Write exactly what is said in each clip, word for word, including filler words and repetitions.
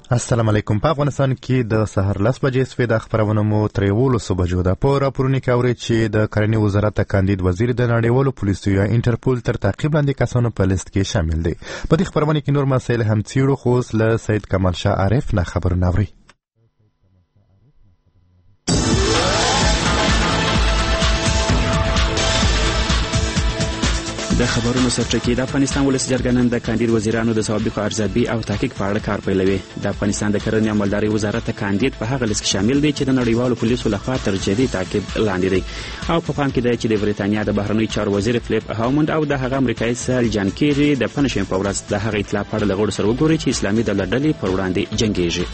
السلام علیکم. په افغانستان کې د سهار لس بجې سوې د خبرونه مو تر یولسو بجو ده. په راپورونو کې اورئ چې د کرنې وزارت کاندید وزیر د نړیوالو پولیسو یا انټرپول تر تعقیب لاندې کسانو په لیست کې شامل دی. په دې خبرونه کې نور مسایل هم څیړو، خو اوس له سید کمال شاه عارف نه خبرونه اورئ. د خبرونو سرچکې د افغانستان ولس جرګه نن د کاندید وزیرانو د سوابقو ارزیابي او تحقیق په اړه کار پیلوي. د افغانستان د کرنې او مالدارۍ وزارت کاندید په هغه لیست کې شامل دی چې د نړیوالو پولیسو لخوا تر جدي تعقیب لاندې دی. او په پام کې دی چې د بریتانیا د بهرنیو چارو وزیر فلیپ هاومند او د هغه امریکایي سل جان کیری د پنځشنبې په ورځ د هغه اطلاع په اړه له غړو سره وګوري چې اسلامي دولت ډلې پر وړاندې جنګیږي.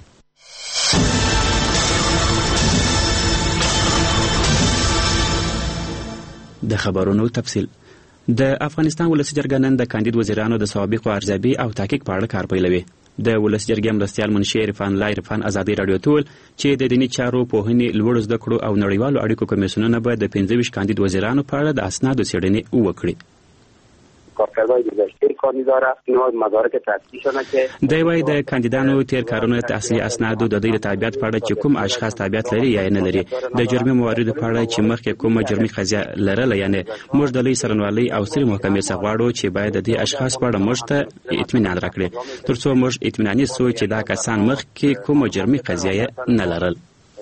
د خبرونو تفصیل. د افغانستان ولس جرګه نن د کاندید وزیرانو د سوابقو ارزیابي او تحقیق په اړه کار پیلوي. د ولس جرګې مرستیال منشي عرفان الله عرفان ازادي رادیو ته ویل چې د دیني چارو پوهنې، لوړو زده کړو او نړیوالو اړیکو کمیسیونونه به د پنځه ویشت کاندید وزیرانو په اړه د اسنادو څېړنې وکړي. کارکردهای گذشته کاری داره، اینا مدارک تحصیلیشونه که دی وايي د کاندیدانو تیر کارونه تحصیلي اسنادو د دوی د تابعیت په اړه چې کوم اشخاص تابعیت لري یا نه لري، د جرمي مواردو په اړه چې مخکې کومه جرمي قضیه لرله، یعنی موږ د لوی څارنوالۍ او سترې محکمې څخه غواړو چې باید د دې اشخاص په اړه موږ ته اطمینان راکړي ترڅو موږ اطمیناني سو چې دا کسان مخکې کومه جرمي قضیه نه لرل.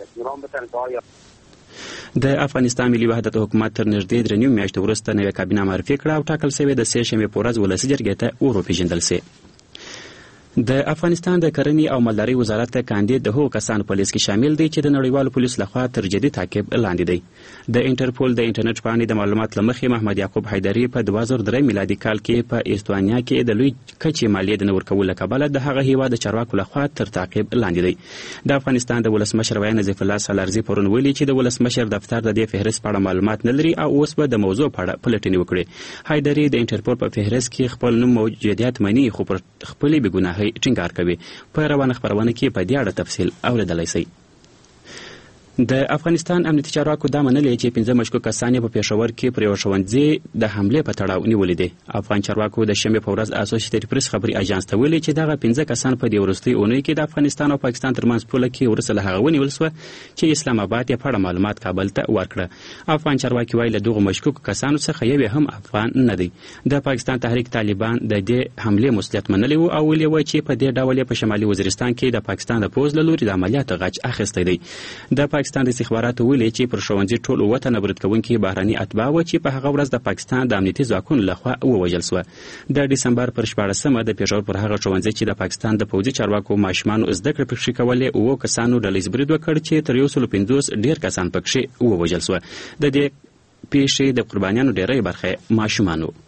د افغانستان ملي وحدت حکومت تر نږدې درې نیمو میاشتو وروسته نوې کابینه معرفي کړه او ټاکل شوې د سې شنبې په ورځ ولسي جرګې ته ور وپېژندل سي. د افغانستان د کرنې او مالدارۍ وزارت کاندید د هغو کسانو په لیست کې شامل دی چې د نړیوالو پولیسو لخوا تر جدي تعقیب لاندې دی. د انټرپول د انټرنیټ پاڼې د معلومات له مخې محمد یعقوب حیدري په دوه زره درې میلادي کال کې په استوانیا کې د لوی کچې مالیې د نه ورکولو له کبله د هغه هیواد د چارواکو لخوا تر تعقیب لاندې دی. د افغانستان د ولسمشر ویاند نظیف الله سالارزي پرون ویلي چې د ولسمشر دفتر د دې فهرست په اړه معلومات نه لري او اوس به د موضوع په اړه پلټنې وکړي. حیدري د انټرپول په فهرست کې خپل نوم موجودیت مني، خو پر خپلې بېګناهۍ ټینګار کوي. په روانه خبرونه کې په دې اړه تفصیل اوریدلی شئ. د افغانستان امنیتي چارواکو دا منلې چې پنځه مشکوک کسان په پېښور کې پر یو ښوونځي د حملې په تړاو نیولي دي. افغان چارواکو د شنبې په ورځ اسوسییټډ پریس خبري اژانس ته ویلي چې دغه پنځه کسان په دې وروستۍ اونۍ کې د افغانستان او پاکستان ترمنځ پوله کې وروسته له هغه ونیول شوه چې اسلام آباد یې په اړه معلومات کابل ته ورکړه. افغان چارواکي وایي له دغو مشکوکو کسانو څخه یو هم افغان نه دی. د پاکستان تحریک طالبان د دې حملې مسؤلیت منلی و او ویلي و چې په دې ډول په شمالي وزیرستان کې د پاکستان د پوځ له لوري د عملیاتو غچ اخیستی دی. د پاکستان د استخباراتو ویلي چې پر ښوونځي ټول اووه تنه برید کوونکي بهرني اتباع وه چې په هغه ورځ د پاکستان د امنیتي ځواکونو لخوا ووژل شوه. د ډسمبر پر شپاړسمه د پېښور پر هغه ښوونځي چې د پاکستان د پوځي چارواکو ماشومانو زده کړې پکښې کولې اووه کسانو ډلیز برید وکړ چې تر یو سلو پنځوس ډېر کسان پکښې ووژل شوه. د دې پیښې د قربانیانو ډېری برخه ماشومان وو.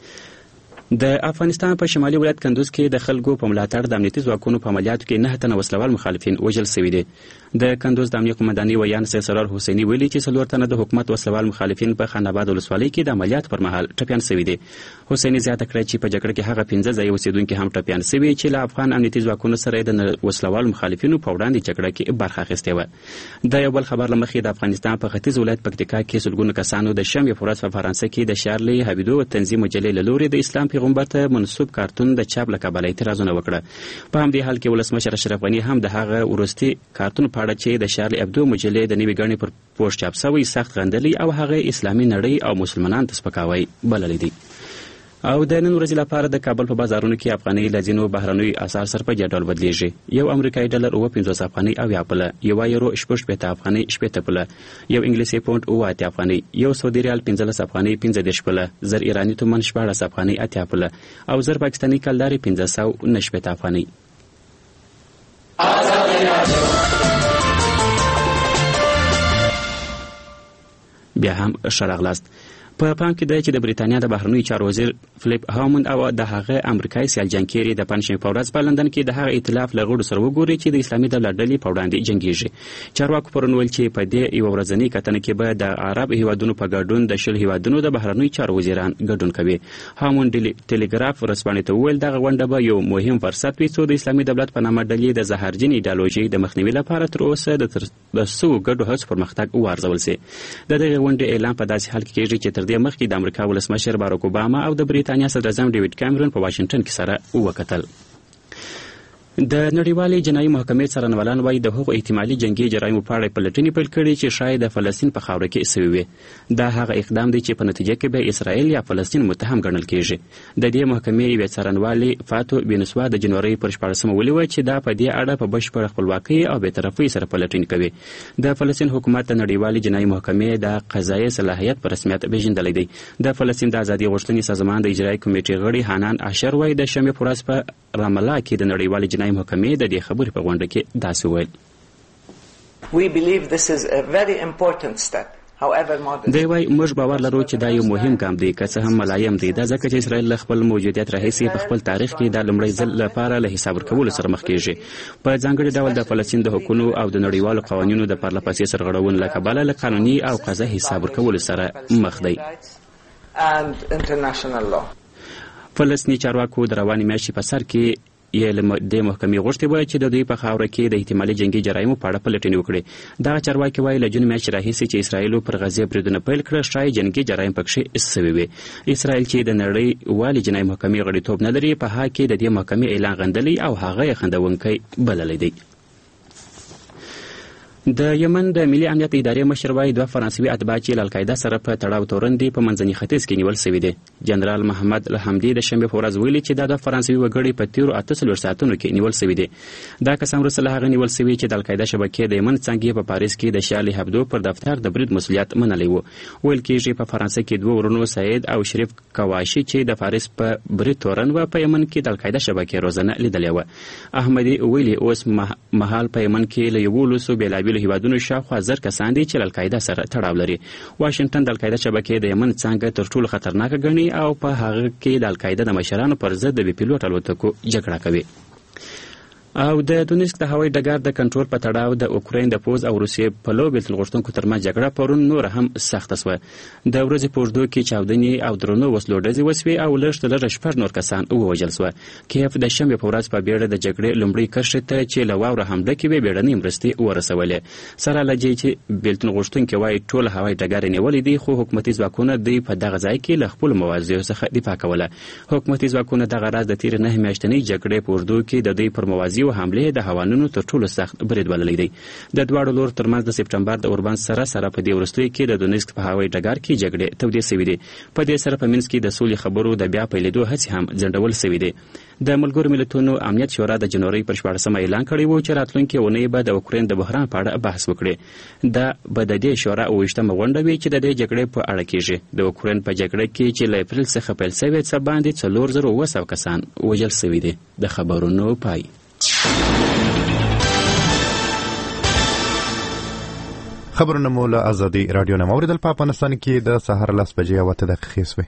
د افغانستان په شمالي ولایت کندوز کې د خلکو په ملاتړ د امنیتي ځواکونو په عملیاتو کې نه تنه وسلوال مخالفین وژل شوي دي. د کندوز د امنیه قومندانۍ ویان سید سرار حسیني ویلي چې څلور تنه د حکومت وسلوال مخالفین په خان آباد ولسوالۍ کې د عملیات پر مهال ټپیان شوي دي. حسیني زیاته کړه چې په جګړه کې هغه پنځه ځایه اوسېدونکي هم ټپیان شوي چې له افغان امنیتي ځواکونو سره د وسلوال مخالفینو په وړاندې جګړه کې برخه اخیستې وه. د یو بل خبر له مخې د افغانستان په ختیځ ولایت پکتیکا کې سلګونه کسانو د شنبې په ورځ په فرانسه کې د شارلي هبیدو تنظیم مجلې له لوري د اسلام پیغمبر ته منسوب کارتون د چاپ له کبله اعتراضونه وکړه. په همدې حال کې ولسمشر اشرف غني هم د هغه وروستي کارتون په اړه چې د شارلي ابدو مجلې د نوې ګڼې پر پوسټ چاپ شوی سخت غندلی او هغه اسلامي نړۍ او مسلمانان ته سپکاوی بللی دی. او د نن ورځې لپاره د کابل په بازارونو کې افغانۍ له ځینو بهرنیو اسعار سره په ډول بدلیږي. یو امریکایي ډالر اوه پنځوس افغانۍ اویا پوله، یو یورو شپږ شپېته افغانۍ شپېته پوله، یو انګلیسي پونډ اوه اتیا افغانۍ، یو سعودي ریال پنځلس افغانۍ پنځه دېرش پوله، زر ایراني تومن شپاړس افغانۍ اتیا پوله او زر پاکستاني کلدارې پنځه سوه نه شپېته افغانۍ. بیا هم ښه راغلاست. په پام کې دی چې د بریتانیا د بهرنیو چارو وزیر فلیپ هاومند او د هغه امریکایي سیال جان کیری د پنځشنبې په ورځ په لندن کې د هغه ائتلاف له غړو سره وګوري چې د اسلامي دولت ډلې په وړاندې جنګیږي. چارواکو پرون ویل چې په دې یوه ورځنۍ کتنه کې به د عرب هیوادونو په ګډون د شل هیوادونو د بهرنیو چارو وزیران ګډون کوي. هاومند ټیلیګراف ورځپاڼې ته وویل دغه غونډه به یو مهم فرصت وي څو د اسلامي دولت په نامه ډلې د زهرجن ایډیالوژۍ د مخنیوي لپاره تر اوسه د څو ګډو هڅو پرمختګ وارزول شي. د دغې غونډې اعلان په داسې حال کې کېږي چې تر دې مخکې د امریکا ولسمشر باراک اوباما او د بریتانیا صدراعظم ډیوډ کامرون په واشنګټن کې سره وکتل. د نړیوالې جنایي محکمې څارنوالان وایي د هغو احتمالي جنگي جرایمو په اړه پلټنې پیل کړي چې شاید د فلسطین په خاوره کې سوي وي. دا هغه اقدام دی چې په نتیجه کې به اسرائیل یا فلسطین متهم ګڼل کیږي. د دې محکمې یوې څارنوالې فاتو بینسوا د جنوري پر شپاړسمه ویلي چې دا په دې اړه په بشپړه خپلواکۍ او بېطرفۍ سره پلټنې کوي. د فلسطین حکومت د نړیوالې جنایي محکمې د قضایي صلاحیت په رسمیت پیژندلی دی. د فلسطین د ازادي غوښتنې سازمان د اجرایي کمیټې غړي حنان اشر وایي د شنبې په ورځ په رام الله کې د نړیوالې جنایي محکمې د دې خبرې په غونډه کې داسې وویل. We believe this is a very important step. دی وايي موږ باور لرو چې دا یو مهم ګام دی که څه هم ملایم دی. دا ځکه چې اسرائیل له خپل موجودیت راهیسې په خپل تاریخ کې دا لومړی ځل لپاره له حساب ورکولو سره مخ کیږي. په ځانګړي ډول د فلسطین د حقوقو او د نړیوالو قوانینو د پرلهپسې سرغړونې له کبله له قانوني او قضایي حساب ورکولو سره مخ دی. فلسطیني چارواکو د روانې میاشتې په سر کې یې له دې محکمې غوښتي وه چې د دوی په خاوره کې د احتمالي جنګي جرایمو په اړه پلټنې وکړي. دغه چارواکي وایي له جون میاشتې راهیسې چې اسرائیلو پر غزې بریدونه پیل کړه ښایي جنګي جرایم پکښې سوي وي. اسرائیل چې د نړیوالې جنایي محکمې غړیتوب نه لري په هغه کې د دې محکمې اعلان غندلی او هغه یې خندونکی بللی دی. د یمن د ملي امنیت ادارې مشر وایي دوه فرانسوي اتباع چې له القاعده سره په تړاو تورن دي په منځني ختیځ کې نیول سوي دي. جنرال محمد الحمدي د شنبې په ورځ ویلي چې دا دوه فرانسوي وګړي په تیرو اته څلوېښت ساعتونو کې نیول سوي دي. دا کسان وروسته له هغه نیول سوي چې د القاعده شبکې د یمن څانګې په پاریس کې د شارلي هبدو پر دفتر د برید مسؤلیت منلی و. ویل کېږي په فرانسه کې دوه ورونو سعید او شریف کواشي چې د پاریس په برید تورن و په یمن کې د القاعده شبکې روزنه لیدلې وه. احمدي ویلي اوس مهال په یمن کې له یولسو بېلابېلو هیوادونو شاوخوا زر کسان دي چې له القاعده سره تړاو لري. واشنګټن د القاعده شبکې د یمن څانګه تر ټولو خطرناکه ګڼي او په هغه کې د القاعده د مشرانو پر ضد د بې پیلوټ الوتکو جګړه کوي. او د دونیسک د هوایي ډګر د کنټرول په تړاو د اوکراین د پوځ او روسیې پلو بېلتون غوښتونکو ترمنځ جګړه پرون نوره هم سخته سوه. د ورځې په اوږدو کې چاودنې او درنو وسلو ډزې وسوې او لږ تر لږه شپږ نور کسان ووژل سوه. کیف د شنبې په ورځ په بیړه د جګړې لومړۍ کرښې ته چې له واوره حمله کوي بیړنۍ مرستې ورسولې. سره له دې چې بېلتون غوښتونکي وایي ټول هوایي ډګر یې نیولی دی خو حکومتي ځواکونه دوی په دغه ځای کې له خپلو موازیو څخه دفاع کوله. حکومتي ځواکونه دغه راز د تېرې نهه میاشتنۍ جګړې په اوږدو کې د دوی پر موازیو حملې د نو تر ټولو سخت برید بللی دی. د دواړو لورو ترمنځ د سپټمبر د اوربند سره سره په دې وروستیو کې د دونیسک په هوایي ډګر کې جګړې تودې سوي دي. په دې سره په منځ کې د سولې خبرو د بیا پیلېدو هڅې هم ځنډول سوي دي. د ملګرو ملتونو امنیت شورا د جنوري پر شپاړسمه اعلان کړی و چې راتلونکې اونۍ به د اوکراین د بحران په اړه بحث وکړي. دا به د دې شورا اوویشتمه غونډه وي چې د دې جګړې په اړه کېږي. د اوکراین په جګړه کې چې له اپریل څخه پیل سوې څه باندې څلور زره اووه سوه کسان وژل سوي دي. د خبرونو پای. خبرونه مو له ازادي رادیو نه موریدل په افغانستان کې د سهار لس بجې او اته دقیقې سوې.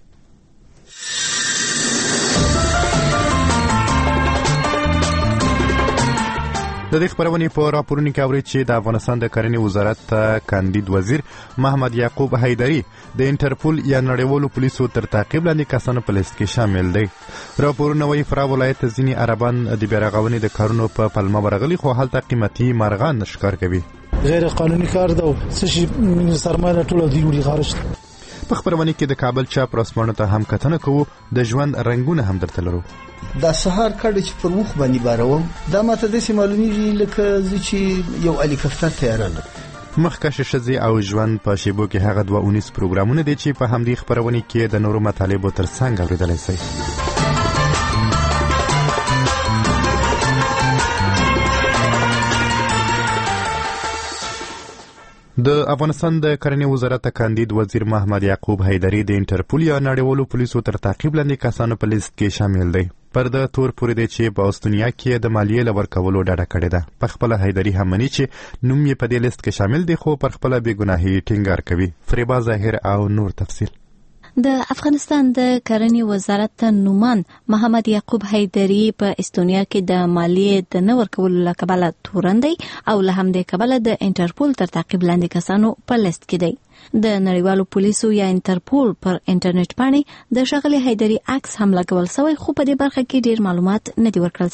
د دې خبرونې په راپورونو کې اورئ چې د افغانستان د کرنې وزارت کاندید وزیر محمد یعقوب حیدري د انټرپول یا نړیوالو پولیسو تر تعقیب لاندې کسانو په لیست کې شامل دی. راپورونه وایي فراه ولایت ځینې عربان د بیارغونې د کارونو په پلمه ورغلي خو هلته قیمتي مارغان ښکار کوي. غیر قانوني کار ده او څه شي سرمایه ټول دی وړي خارج. په خبرونه کې د کابل چاپ رسمانو ته هم کتنه کوو. د ژوند رنگونه هم درته لرو. دا سهار کډه چې پر مخ باندې باروم دا ماته د سیمالونی لکه چې یو هلیکاپټر تیارل. مخکښ ښځې او ژوند په شیبو کې هغه دوه اونیس پروګرامونه دي چې په همدې خبرونه کې د نورو مطالبو ترڅنګ اورېدلی شئ. د افغانستان د کرنې وزارت کاندید وزیر محمد یعقوب حیدري د انټرپول یا نړیوالو پولیسو تر تعقیب لاندې کسانو په لیست کې شامل دی. پر د تور پورې دی چې په استونیا کې د مالیې له ورکولو ډډه کړې ده. په خپله حیدري هم مني چې نوم یې په دې لیست کې شامل دی خو پر خپله بېګناهي ټینګار کوي. فریبا ظاهر او نور تفصیل. د افغانستان د کرنې وزارت نومان محمد یعقوب حیدري په استونیا کې د مالیې د نه ورکولو له کبله تورن دی او له همدې کبله د انټرپول تر تعقیب لاندې کسانو په لیست کې دی. د نړیوالو پولیسو یا انټرپول پر انټرنیټ باندې د ښاغلي حیدري عکس هم لګول شوی خو په دې برخه کې ډیر معلومات نه دي ورکړل شوي.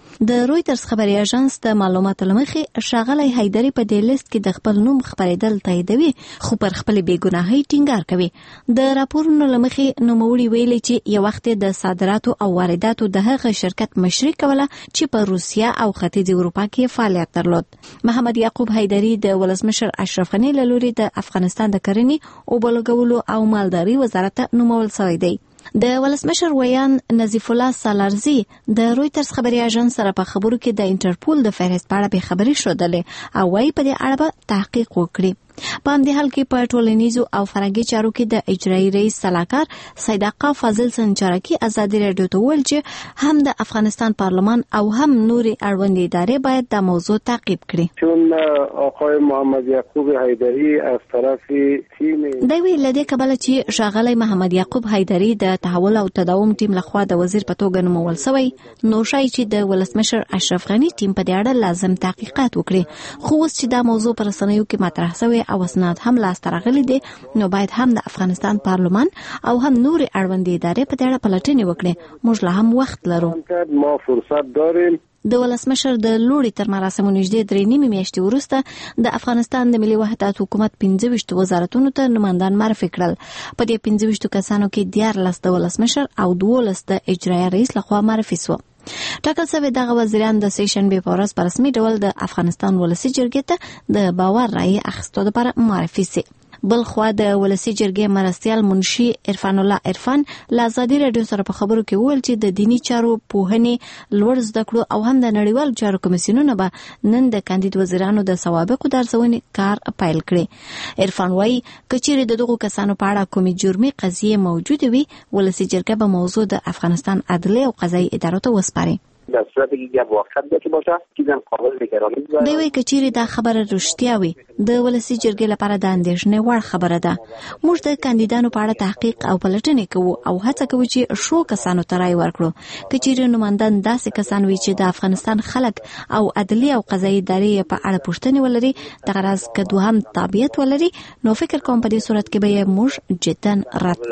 د رويټرز خبري اژانس د معلوماتو لمخې ښاغلی حیدري په دې لیست کې د خپل نوم خبرېدل تاییدوي، خو پر خپل بېګناهۍ ټینګار کوي. د راپورونو لمخې نوموړي ویلي چې یو وخت د صادراتو او وارداتو د هغه شرکت مشري کوله چې په روسیا او ختیځ اروپا کې فعالیت درلود. محمد یعقوب حیدري د ولسمشر اشرف غني له لوري د افغانستان د کرنې، اوبو لګولو او مالدارۍ وزارت نومول شوی دی. د ولسمشر ویان نظیف الله سالارزي د رويټرز خبري اژانس سره په خبرو کې د انټرپول د فهرست په اړه به خبري شودلې او وايي په دې اړه به تحقیق وکړي. په همدې حال کې په ټولنیزو او فرهنګي چارو کې د اجرایي رئیس سلاکار صدقه فاضل سنجرکی ازادي رادیو ته ویل چې هم د افغانستان پارلمان او هم نوري اړوند ادارې باید د موضوع تعقیب کړي. چون آقای محمد یعقوب حیدری از طرف تیم دوی لدې کبل چې ښاغلی محمد یعقوب حیدری د تحول او تداوم ټیم لخوا د وزیر په توګه نومول شوی، نو شای چې د ولسمشر اشرف غني ټیم په دې اړه لازم تحقیقات وکړي. خو اوس چې دا موضوع پر رسنیو کې مطرح شوی او اسناد هم لاس ته راغلي دي، نو باید هم د افغانستان پارلمان او هم نوري اړوند ادارې په دې اړه پلټنې وکړي. موږ لا هم وخت لرو. ما فرصت داریم. د ولسمشر د لوړي تر مراسمو نږدې درې نیمې میاشتې وروسته د افغانستان د ملي وحدت حکومت پنځه ویشت وزارتونو ته نمایندان معرفي کړل. په دې پنځه ویشتو کسانو کې دیارلس د ولسمشر او دولس د اجرایي رئیس لخوا معرفي شو. ټاکل شوی دغه وزیران د سې شنبې په ورځ په رسمي ډول د افغانستان ولسي جرګې ته د باور رایې اخیستو لپاره معرفي شي. بل خوا د ولسي جرګې مرستیال منشي عرفان الله عرفان له ازادي رادیو سره په خبرو کې وویل چې د دینی چارو پوهنې، لوړ زده کړو او هم د نړیوال چارو کمیسیونونه به نن د کاندید وزیرانو د سوابقو د ارزونې کار پیل کړي. عرفان وایي که چیرې د دغو کسانو په اړه کومې جرمي قضیې موجودې وي، ولسي جرګه به موضوع د افغانستان عدلیه او قضایي ادارو ته وسپاري. در صورتی که یک واقعیت داشته باشه چیزم قابل نگرانی است. دوی که چیرې دا خبره رښتیا وي، د ولسي جرګې لپاره د اندېښنې وړ خبره ده. موږ د کاندیدانو په اړه تحقیق او پلټنې کوو او هڅه کوو چې ښو کسانو ته رای ورکړو. که چیرې نمایندان داسې کسان وي چې د افغانستان خلک او عدلیه او قضایي ادارې په اړه پوښتنې ولري، دغه راز که دوهم تابعیت ولري، نو فکر کوم په دې صورت کې به یې موږ جداً رد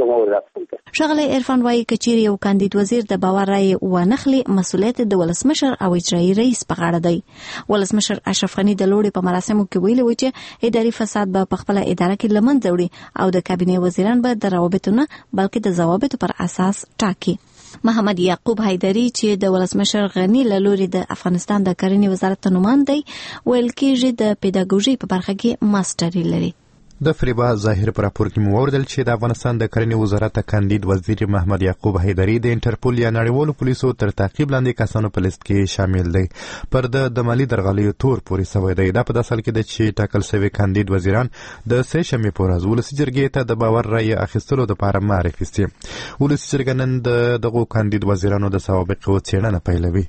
کړو. ښاغلی عرفان وایي که چیرې یو کاندید وزیر د باور رای وانخلي، مسؤلیت د ولسمشر او اجرایي رئیس په غاړه دی. ولسمشر اشرف غني د لوړي په مراسمو کې ویلي و چې اداري فساد به په خپل اداره کې له منځه وړي او د کابینې وزیران به د روابطو نه بلکې د ضوابطو پر اساس ټاکي. محمد یعقوب حیدري چې د ولسمشر غني له لوري د افغانستان د کرنې وزارت نومان دی، ویل کېږي د پیداګوژي په برخه کې ماستري لري. د فریبا ظاهر پر راپور کې مو اوریدل چې د افغانستان د کرنې وزارت کاندید وزیر محمد یعقوب حیدري د انټرپول یا نړیوالو پولیسو تر تعقیب لاندې کسانو په لیست کې شامل دی. پر د مالی درغلیو تور پورې شوی دی. دا په داسې حال کې ده چې ټاکل شوي کاندید وزیران د سې شنبې په ورځ ولسي جرګې ته د باور رایې اخیستلو دپاره معرفي شي. ولسي جرګه نن د دغو کاندید وزیرانو د سوابقو څېړنه پیلوي.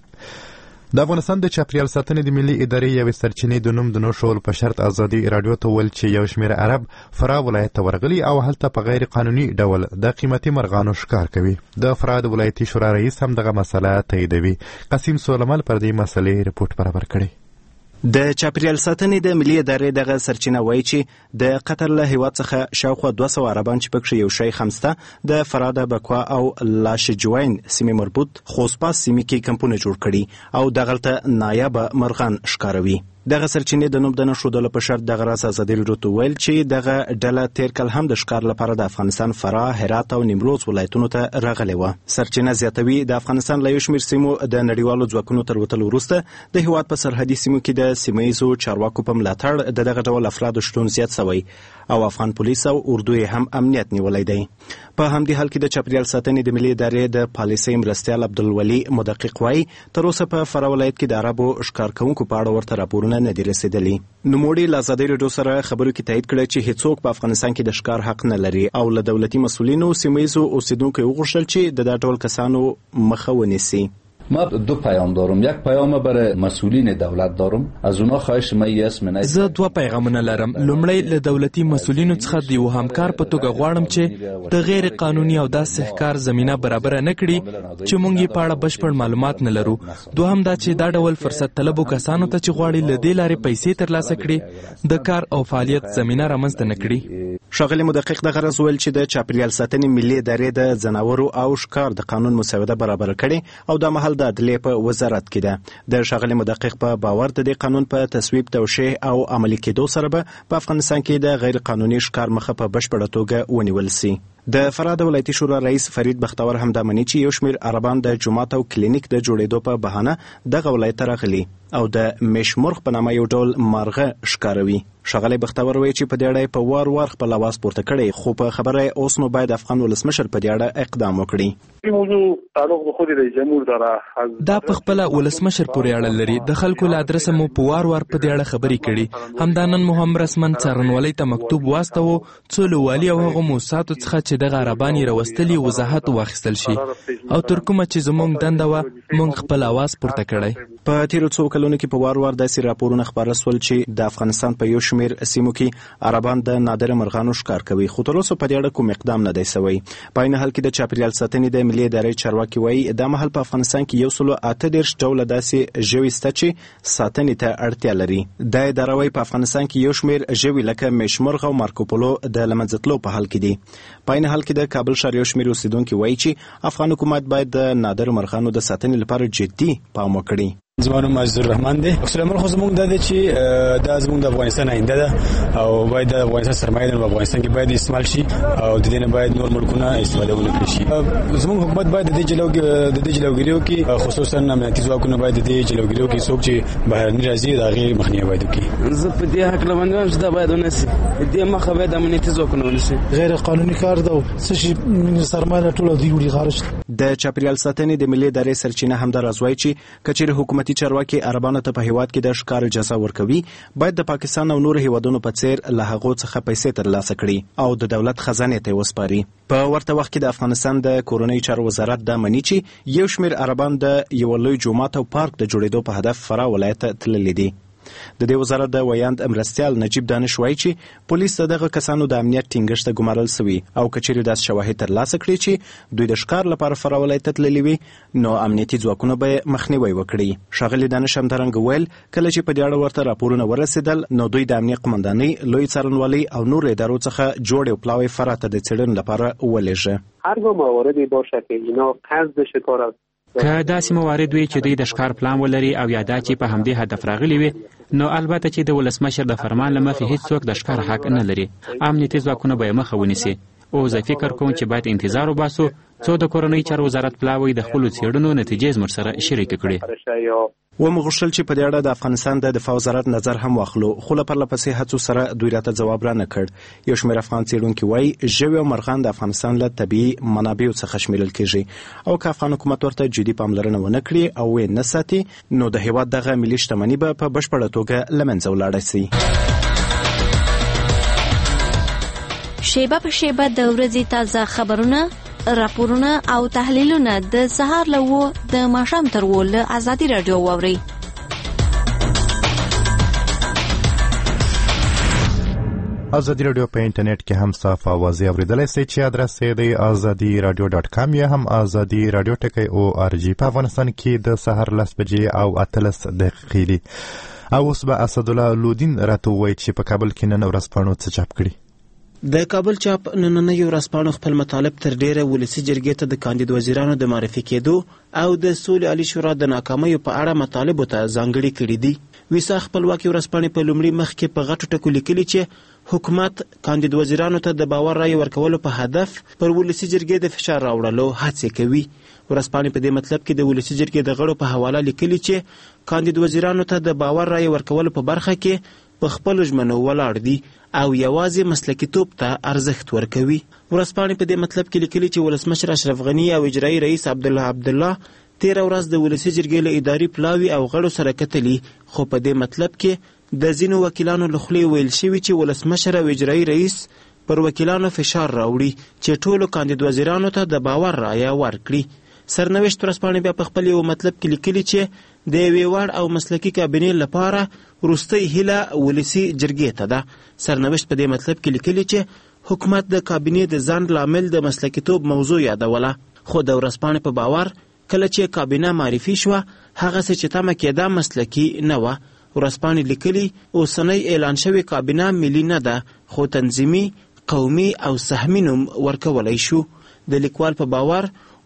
د افغانستان د چاپریال ساتنې د ملي ادارې یوې سرچینې د نوم د نوشول په شرط ازادي رادیو ته ویل چې یو شمېر عرب فراه ولایت ته ورغلي او هلته په غیر قانوني ډول د قیمتي مرغانو ښکار کوي. د فراه د ولایتي شورا رئیس هم دغه مسله تاییدوي. قاسم سولمل پر دې مسلې رپورټ برابر کړی. د چاپریال ساتنې د ملي ادارې دغه سرچینه وایي چې د قطر له هیواد څخه شاوخوا دوه سوه عربان چې پکښې یو شی خمسته د فراه د بکوا او لاشجوین سیمې مربوط خوسپاس سیمې کې کمپونه جوړ کړي او دغلته نایابه مرغان ښکاروي. دغه سرچینې د نوم د نه ښودلو په شرط دغه راز ازادي راډیو ته ویل چې دغه ډله تیر کال هم د ښکار لپاره د افغانستان فراه، هرات او نیمروز ولایتونو ته راغلې وه. سرچینه زیاتوي د افغانستان له یو شمېر سیمو د نړیوالو ځواکونو تر وتلو وروسته د هېواد په سرحدي سیمو کې د سیمه ییزو چارواکو په ملاتړ د دغه ډول افرادو شتون زیات شوی او افغان پولیس او اردو یې هم امنیت نیولی دی. په همدې حال کې د چاپریال ساتنې د ملي ادارې د پالیسۍ مرستیال عبدالولي مدقق وایي تر اوسه په فراه ولایت کې د عربو ښکار کوونکو په اړه ورته راپورونه نه دي رسېدلي. نوموړي له ازادي راډیو سره خبرو کې تایید کړی چې هیڅوک په افغانستان کې د ښکار حق نه لري او له دولتي مسؤلینو سیمه ییزو اوسیدونکو یې وغوښتل چې د دا ډول کسانو مخه ونیسي. ما دو پیام دارم. یک پیام برای مسئولین دولت دارم. از اونا خواهش ما اسم نه. زه دوه پیغامونه لرم. لومړی له دولتي مسؤلینو څخه د یو همکار په توګه غواړم چې د غیر قانوني او داسې ښکار زمینه برابره نه کړي چې موږ یې په اړه بشپړ معلومات نه لرو. دوهم دا چې دا ډول فرصت طلبو کسانو ته چې غواړي له دې لارې پیسې ترلاسه کړي د کار او فعالیت زمینه رامنځته نه کړي. ښاغلي مدقق دغه راز ویل چې د چاپریال ساتنې ملي ادارې د ځناورو او ښکار د قانون مسوده برابره کړې او دا مهال مهال د عدلیې په وزارت کې ده. د ښاغلي مدقق په باور د دې قانون په تصویب، توشیح او عملي کېدو سره به په افغانستان کې د غیر قانوني ښکار مخه په بشپړه توګه ونیول سي. د فراه ولایتي شورا رئیس فرید بختور هم دا مني چې یو شمېر عربان د جومات او کلینیک د جوړېدو په بهانه دغه ولایت ته راغلي او د میشمرغ په نامه یو ډول مارغه ښکاروي. ښاغلی بختور وایي چې په دې اړه په وار وار خپل اواز پورته کړی، خو په خبره اوس نو باید افغان ولسمشر په دې اړه اقدام وکړي. دا په خپل ولسمشر پورې اړه لري. د خلکو له ادرسه مو په وار وار په دې اړه خبرې کړي. همدا نن مو هم رسمن څارنوالۍ ته مکتوب واستوه څو له والي او هغو موسساتو څخه چې دغه عربان یې راوستلي وضاحت واخیستل شي او تر کومه چې زموږ دنده وه موږ خپل اواز پورته کړی. په تیرو څو کلونو کې په وار وار داسې راپورونه خپاره سول چې د افغانستان په یو شمېر سیمو کې عربان د نادره مرغانو ښکار کوي، خو تر اوسه په دې اړه کوم اقدام نه دی سوی. په عین حال کې د چاپیریال ساتنې د ملي ادارې چارواکي وایي دا مهال په افغانستان کې یو سلو اته دېرش ډوله داسې ژوي شته چې ساتنې ته اړتیا لري. دا اداره وایي په افغانستان کې یو شمېر ژوي لکه میشمرغ او مارکوپولو د له منځه تلو په حال کې دي. په عین حال کې د کابل ښار یو شمېر اوسېدونکي وایي چې افغان حکومت باید د نادره مرغانو د ساتنې لپاره جدي پام وکړي. زما نوم عزیز الرحمن دی. اکثر عمل خو زموږ دا دی چې دا زموږ د افغانستان آینده ده او باید د افغانستان سرمایه ده په افغانستان کې باید استعمال شي او د دې نه باید نور ملکونه استفاده ونه کړي شي. زموږ حکومت باید د دې جلوګ د دې جلوګیریو کې خصوصا امنیتي ځواکونه باید د دې جلوګیریو کې څوک چې بهرني راځي د هغې مخنیوی باید وکړي. زه په دې هکله باندې وایم چې دا باید ونسي، د دې مخه باید امنیتي ځواکونه ونسي. غیر قانوني کار ده او څه شي سرمایه ټوله دوی وړي خارج. د چاپیریال ساتنې د ملي ادارې سرچینه هم دا راز وایي چې کچېرې حکومتي چارواکي عربانو ته په هیواد کې د ښکار اجازه ورکوي باید د پاکستان او نورو هیوادونو په څیر له هغو څخه پیسې ترلاسه کړي او د دولت خزانې ته وسپاري. په ورته وخت کې د افغانستان د کورنۍ چارو وزارت دا مني چې یو شمېر عربان د یو لوی جومات او پارک د جوړېدو په هدف فراه ولایت ته تللي دي. د دې وزارت د ویاند مرستیال نجیب دانش وایي چې پولیس د دغه کسانو د امنیت ټینګښت ته ګمارل سوي او کچېرې داسې شواهد ترلاسه کړي چې دوی د ښکار لپاره فراه ولایت ته تللي وي نو امنیتي ځواکونه به یې مخنیوی وکړي. ښاغلي دانش همدارنګه ویل کله چې په دې اړه ورته راپورونه ورسېدل نو دوی د امنیت قمندانۍ، لوی څارنوالۍ او نورو ادارو څخه جوړې او پلاوی فراه ته د څېړنې لپاره ولېږه. هر مواردی باشه که اینا قصد شکار است که داسې موارد وي چې دوی د ښکار پلان ولري او یا دا چې په همدې هدف راغلي وي نو البته چې د ولسمشر د فرمان له مخې هیڅوک د ښکار حق نه لري. امنیتي ځواکونه به یې مخه ونیسي. او زه فکر کوم چې باید انتظار وباسو څو د کورنۍ چارو وزارت پلاوی د خپلو څېړنو نتیجې زموږ سره شریکې کړي. ومو غوښتل چې په دې اړه د افغانستان د دفاع وزارت نظر هم واخلو، خو له پرله پسې هڅو سره دوی راته ځواب را نه کړ. یو شمېر افغان څېړونکي وایي ژوي او مرغان د افغانستان له طبیعي منابعو څخه شمیرل کېږي او که افغان حکومت ورته جدي پاملرنه ونه کړي او یې نه ساتي نو د هېواد دغه ملي شتمني به په بشپړه توګه له منځه ولاړه سي. شیبه په شیبه د ورځې تازه خبرونه، راپورونه او تحلیلونه د سهار له وو د ماښام تر وو له ازادي راډیو واورئ. ازادي راډیو په انټرنیټ کې هم صاف اوازې اوریدلای شئ چې ادرس یې دی ازادي راډیو ډاټ کام یا هم ازادي راډیو ټکی او ار جی. په افغانستان کې د سهار لس بجې او اتلس دقیقې دي. او اوس به اسدالله لودین راته ووایي چې په کابل کې نن ورځپاڼو څه چاپ کړي. د کابل چاپ نننۍ ورځپاڼو خپل مطالب تر ډیره ولسي جرګې ته د کاندید وزیرانو د معرفي کېدو او د سولې عالي شورا د ناکامیو په اړه مطالبو ته ځانګړي کړي دي. ویسا خپلواکي ورځپاڼې په لومړي مخ کې په غټو ټکو لیکلي چې حکومت کاندید وزیرانو ته د باور رایې ورکولو په هدف پر ولسي جرګې د فشار راوړلو هڅې کوي. ورځپاڼې په دې مطلب کې د ولسي جرګې د غړو په حواله لیکلي چې کاندید وزیرانو ته د باور رایې ورکولو په برخه کې په خپلو ژمنو ولاړ دي او یوازې مسلکیتوب ته ارزښت ورکوي. ورځپاڼې په دې مطلب کې لیکلي چې ولسمشر اشرف غني او اجرایي رئیس عبدالله عبدالله تیره ورځ د ولسي جرګې له اداري پلاوي او غړو سره کتلي، خو په دې مطلب کې د ځینو وکیلانو له خولې ویل شوي چې ولسمشر او اجرایي رئیس پر وکیلانو فشار راوړي چې ټولو کاندید وزیرانو ته د باور رایه ورکړي. سرنوشت ورځپاڼې بیا په خپل یو مطلب کې لیکلي چې د یوې وړ او مسلکي کابینې لپاره وروستۍ هیله ولسي جرګې ته ده. سرنوشت په دې مطلب کې لیکلي چې حکومت د کابینې د ځنډ لامل د مسلکیتوب موضوع یادوله، خو د ورځپاڼې په باور کله چې کابینه معرفي شوه هغسې چې تمه کېده مسلکي نه وه. ورځپاڼې لیکلي اوسنۍ اعلان شوې کابینه ملي نه ده خو تنظیمي، قومي او سهمي نوم ورکولی شو. د لیکوال په باور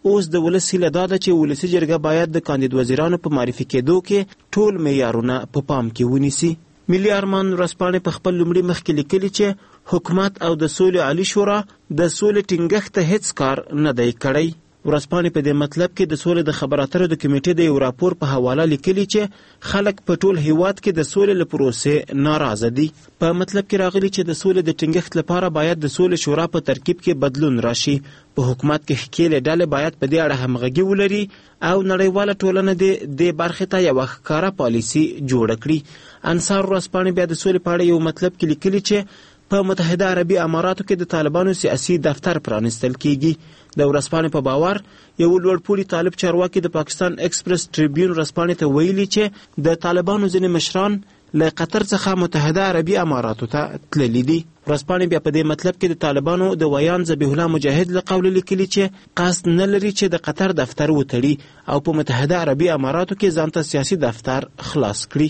اوس د ولس هیله دا ده چې ولسي جرګه باید د کاندید وزیرانو په معرفي کېدو کې ټول معیارونه په پام کې ونیسي. ملي ارمان ورځپاڼې په خپل لومړي مخ کې لیکلي چې حکومت او د سولې عالي شورا د سولې ټینګښت ته هیڅ کار نه دی کړی. ورځپاڼې په دې مطلب کې د سولې د خبرو اترو د کمیټې د یو راپور په حواله لیکلي چې خلک په ټول هیواد کې د سولې له پروسې ناراضه دي. په مطلب کې راغلي چې د سولې د ټینګښت لپاره باید د سولې شورا په ترکیب کې بدلون راشي. په حکومت کې ښکېلې ډلې باید په دې اړه همغږي ولري او نړیواله ټولنه د دې برخې ته یوه ښکاره پالیسي جوړه کړي. انصار ورځپاڼې بیا د سولې په اړه یو مطلب کې لیکلي چې په متحده عربي اماراتو کې د طالبانو سیاسي دفتر پرانستل کیږي. د ورځپاڼې په باور یو لوړپوړي طالب چارواکي د پاکستان ایکسپریس ټریبیون ورځپاڼې ته ویلي چې د طالبانو ځینې مشران له قطر څخه متحده عربي اماراتو ته تللي دي. ورځپاڼې بیا په دې مطلب کې د طالبانو د ویان ذبیح الله مجاهد له قوله لیکلي چې قصد نه لري چې د قطر دفتر وتړي او په متحده عربي اماراتو کې ځان ته سیاسي دفتر خلاص کړي.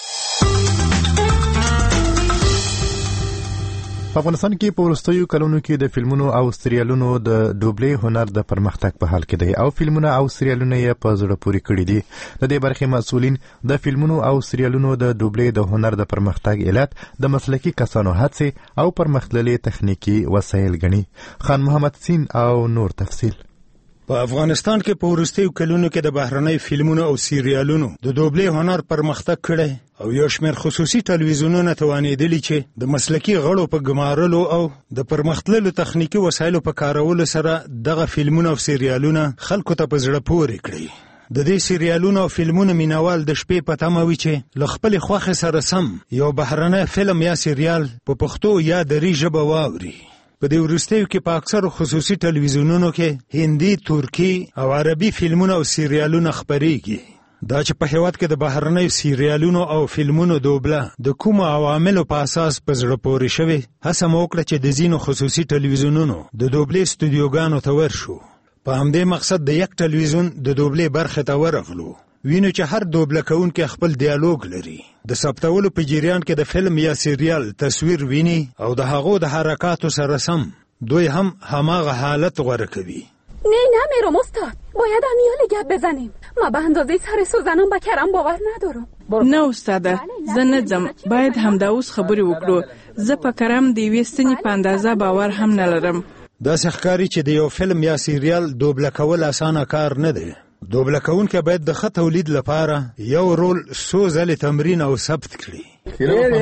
په افغانستان کې په وروستیو کلونو کې د فلمونو او سریالونو د ډوبلې هنر د پرمختګ په حال کې دی او فلمونه او سریالونه یې په زړه پورې کړي دي. د دې برخې مسؤلین د فلمونو او سریالونو د ډوبلې د هنر د پرمختګ علت د مسلکي کسانو هڅې او پرمختللي تخنیکی وسایل ګڼي. خان محمد سین او نور تفصیل. په افغانستان کې په وروستیو کلونو کې د بهرنۍ فلمونو او سریالونو د ډوبلې هنر پرمختګ کړی او یو شمېر خصوصي ټلویزیونونه توانېدلي چې د مسلکي غړو په ګمارلو او د پرمختللو تخنیکي وسایلو په کارولو سره دغه فلمونه او سریالونه خلکو ته په زړه پورې کړي. د دې سریالونو او فلمونو مینوال د شپې په تمه وي چې له خپلې خوښې سره سم یو بهرنی فلم یا سریال په پښتو یا دري ژبه واوري. په دې وروستیو کې په اکثرو خصوصي ټلویزیونونو کې هندي، ترکی او عربي فلمونه او سریالونه خپریږي. دا چې په هیواد کې د بهرنۍ سریالونو او فلمونو دوبله د کومو عواملو په اساس په زړه پورې شوې، هڅه مو وکړه چې د ځینو خصوصي ټلویزیونونو د دوبلې استودیوګانو ته ورشو. په همدې مقصد د یک ټلویزیون د دوبلې برخې ته ورغلو. وینو چې هر دوبله کوونکی خپل ډیالوګ لري. د ثبتولو په جریان کې د فلم یا سریال تصویر ویني او د هغو د حرکاتو سره سم دوی هم هماغه حالت غوره کوي. نه نه میرم استاد، باید امیال گپ بزنیم. ما به اندازه سر سوزنم با کرم باور ندارم. نه استاده، زه نه ځم، باید همدا اوس خبرې وکړو. زه په کرم د یوې ستنې په اندازه باور هم نه لرم. داسې ښکاري چې د یو فلم یا سریال دوبله کول اسانه کار نه دی. دوبله کوونکی باید د ښه تولید لپاره یو رول څو ځلې تمرین او ثبت کړي.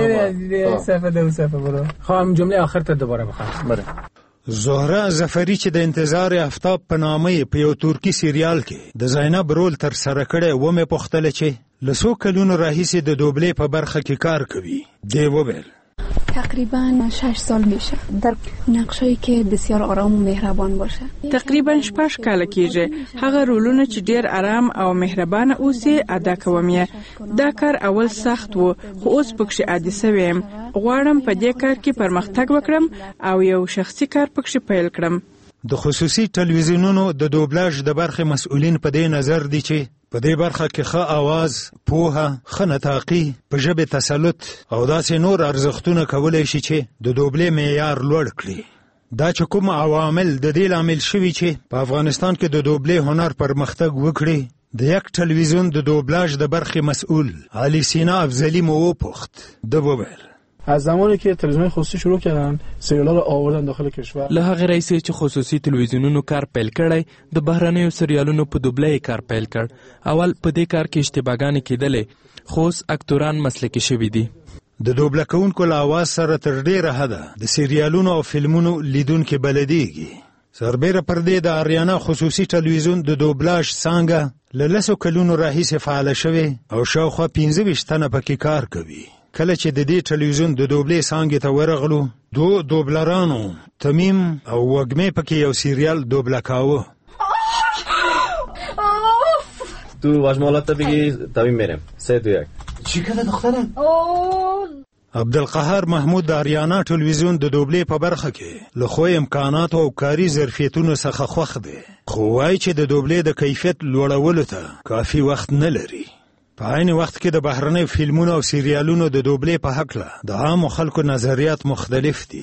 خواهم جمله آخر ته دوباره بخوام. زهره ظفری چې د انتظار آفتاب په نامه په یو ترکی سریال کې د زینب رول تر سره کړی و، مې پوښتله چې له څو کلونو راهیسې د دوبلې په برخه کې کار کوي. دی وویل تقریبا شش سال میشه در نقشایی که بسیار آرام و مهربان باشه. تقریبا شپږ کاله کېږي هغه رولونه چې ډیر آرام او مهربان اوسي ادا کوم. دا کار اول سخت و خو اوس پکې عادي سویم. غواړم په دې کار کې پرمختګ وکړم او یو شخصي کار پکې پیل کړم. د خصوصي ټلویزیونونو د دوبلاژ د برخې مسؤلین په دې نظر دي چې په دې برخه کې ښه آواز، پوهه، ښه نطاقي، په ژبې تسلط او داسې نور ارزښتونه کولی شي چې د دوبلې معیار لوړ کړي. دا چې کوم عوامل د دې لامل شوي چې په افغانستان کې د دوبلې هنر پرمختګ وکړي، د یک ټلویزیون د دوبلاژ د برخې مسؤل علي سینا افضلی مو وپوښت. ده وویل از زمانی که تلویزیون خصوصی شروع کردن سریال‌ها رو آوردن داخل کشور. له هغه رئیسې چې خصوصي تلویزیونونو کار پیل کړی، د بهرنیو سریالونو په دوبله کار پیل کړ. اول په دې کار کې اشتباهګانې کېدلې، خو اوس اکتوران مسلکي شوي دي. د دوبله کوونکو له اواز سره تر ډیره حده د سریالونو او فلمونو لیدونکي بلدیږي. سربیره پر دې د آریانا خصوصي تلویزیون د دوبلاژ څانګه له لسو کلونو راهیسې فعاله شوې او شاوخوا پنځه ویشت تنه پکې کار کوي. کله چې د دې ټلویزیون د دوبلې څانګې ته ورغلو، دو دوبلرانو تمیم او وږمې پکې یو سریال دوبله کاوه. تو واجمالات تا بگی تمیم میرم. سه دو یک. چی کنه دخترم؟ عبدالقهار محمود د آریانا ټلویزیون د دوبلې په برخه کې له ښو امکاناتو او کاري ظرفیتونو څخه خوښ دی، خو وایي چې د دوبلې د کیفیت لوړولو ته کافي وخت نه لري. په عین وخت کې د بهرنۍ فلمونو او سریالونو د دوبلې په هکله د عامو خلکو نظریات مختلف دي.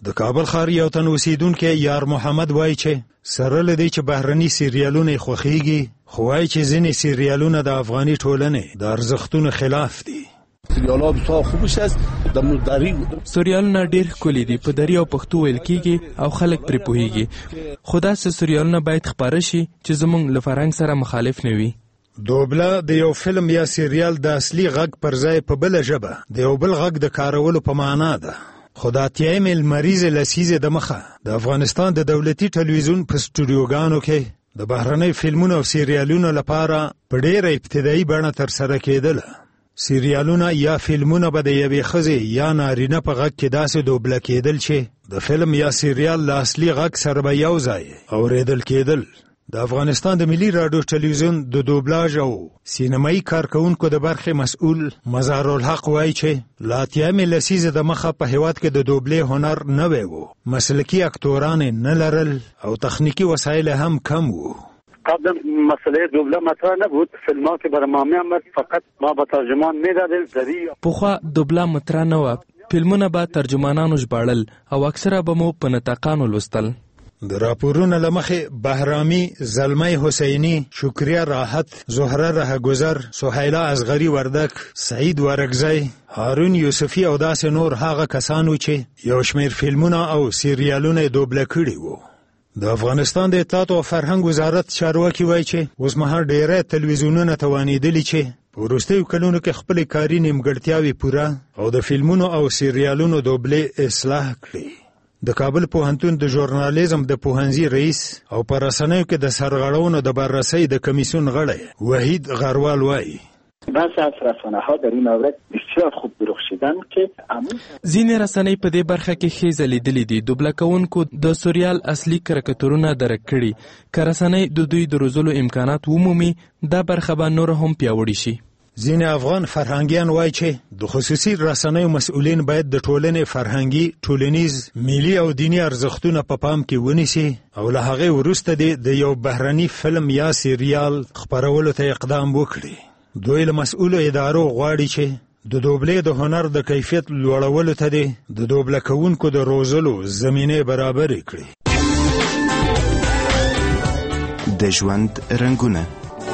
د کابل ښار یو تن اوسیدونکی یار محمد وایي چې سره له دې چې بهرني سیریالونه یې خوښیږي خو وایي چې ځینې سیریالونه د افغاني ټولنې د ارزښتونو خلاف دي. سریال‌ها بسیار خوبش است در دری سریالونه ډېر ښکلي دي، په دري او پښتو ویل کیږي او خلک پرې پوهیږي، خو داسې سریالونه باید خپاره شي چې زموږ له فرهنګ سره مخالف نه وي. دوبله د یو فلم یا سریال د اصلي غږ پر ځای په بله ژبه د یو بل غږ د کارولو په معنا ده. خو د اتیایمې لمریزې لسیزې د مخه د افغانستان د دولتي ټلویزیون په سټوډیوګانو کې د بهرنۍ فلمونو او سریالونو لپاره په ډېره ابتدایي بڼه ترسره کېدله. سریالونه یا فلمونه به د یوې ښځې یا نارینه په غږ کې داسې دوبله کېدل چې د فلم یا سریال له اصلي غږ سره به یو ځای اورېدل کېدل. د افغانستان د ملي راډیو ټلویزیون د دوبلاژ او سینمایي کارکوونکو د برخې مسؤل مظهرالحق وایي چې له اتیایمې لسیزې د مخه په هېواد کې د دوبلې هنر نوی و، مسلکي اکتوران یې نه لرل او تخنیکي وسایل هم کم و. قبل مسئله دوبله مطرح نبود، فیلم‌ها که برای ما می‌آمد فقط ما با ترجمان می‌دادیم. پخوا دوبله مطرح نه وه، فلمونه به ترجمانانو ژباړل او اکثره به مو په نطاقانو لوستل. د راپورونو له مخې بهرامي، زلمی حسیني، شکریه راحت، زهره رهگذر، سهیله اصغري وردک، سعید ورکزی، هارون یوسفي او داسې نور هغه کسانو چې یو شمېر فلمونه او سریالونه دوبله کړي وو. د افغانستان د اطلاعات او فرهنګ وزارت چارواکي وایي چې اوسمهال ډېری تلویزیونونه توانېدلي چې په وروستیو کلونو کې خپلې کاري نیمګړتیاوې پوره او د فلمونو او سریالونو دوبلې اصلاح کړي. د کابل پوهنتون د ژورنالیزم د پوهنځي رئیس او په رسنیو کې د سرغړونو د بررسۍ د کمیسیون غړی وحید غروال وایي بعضی از رسانه‌ها در این مورد بسیار خوب درخشیدن که ځینې رسنۍ په دې برخه کې ښې ځلېدلې دي. دوبله کوونکو د سریال اصلي کرکټرونه درک کړي. که رسنۍ د دوی د روزلو امکانات ومومي دا برخه به نور هم پیاوړې شي. ځینې افغان فرهنګیان وایي چې د خصوصي رسنیو مسؤلین باید د ټولنې فرهنګي، ټولنیز، ملي او دیني ارزښتونه په پام کې ونیسي او له هغې وروسته دې د یو بهرني فلم یا سریال خپرولو ته اقدام وکړي. دوی له مسؤلو ادارو غواړي چې د دوبلې د هنر د کیفیت لوړولو ته دې د دوبله کوونکو د روزلو زمینې برابرې کړي. د ژوند رنګونه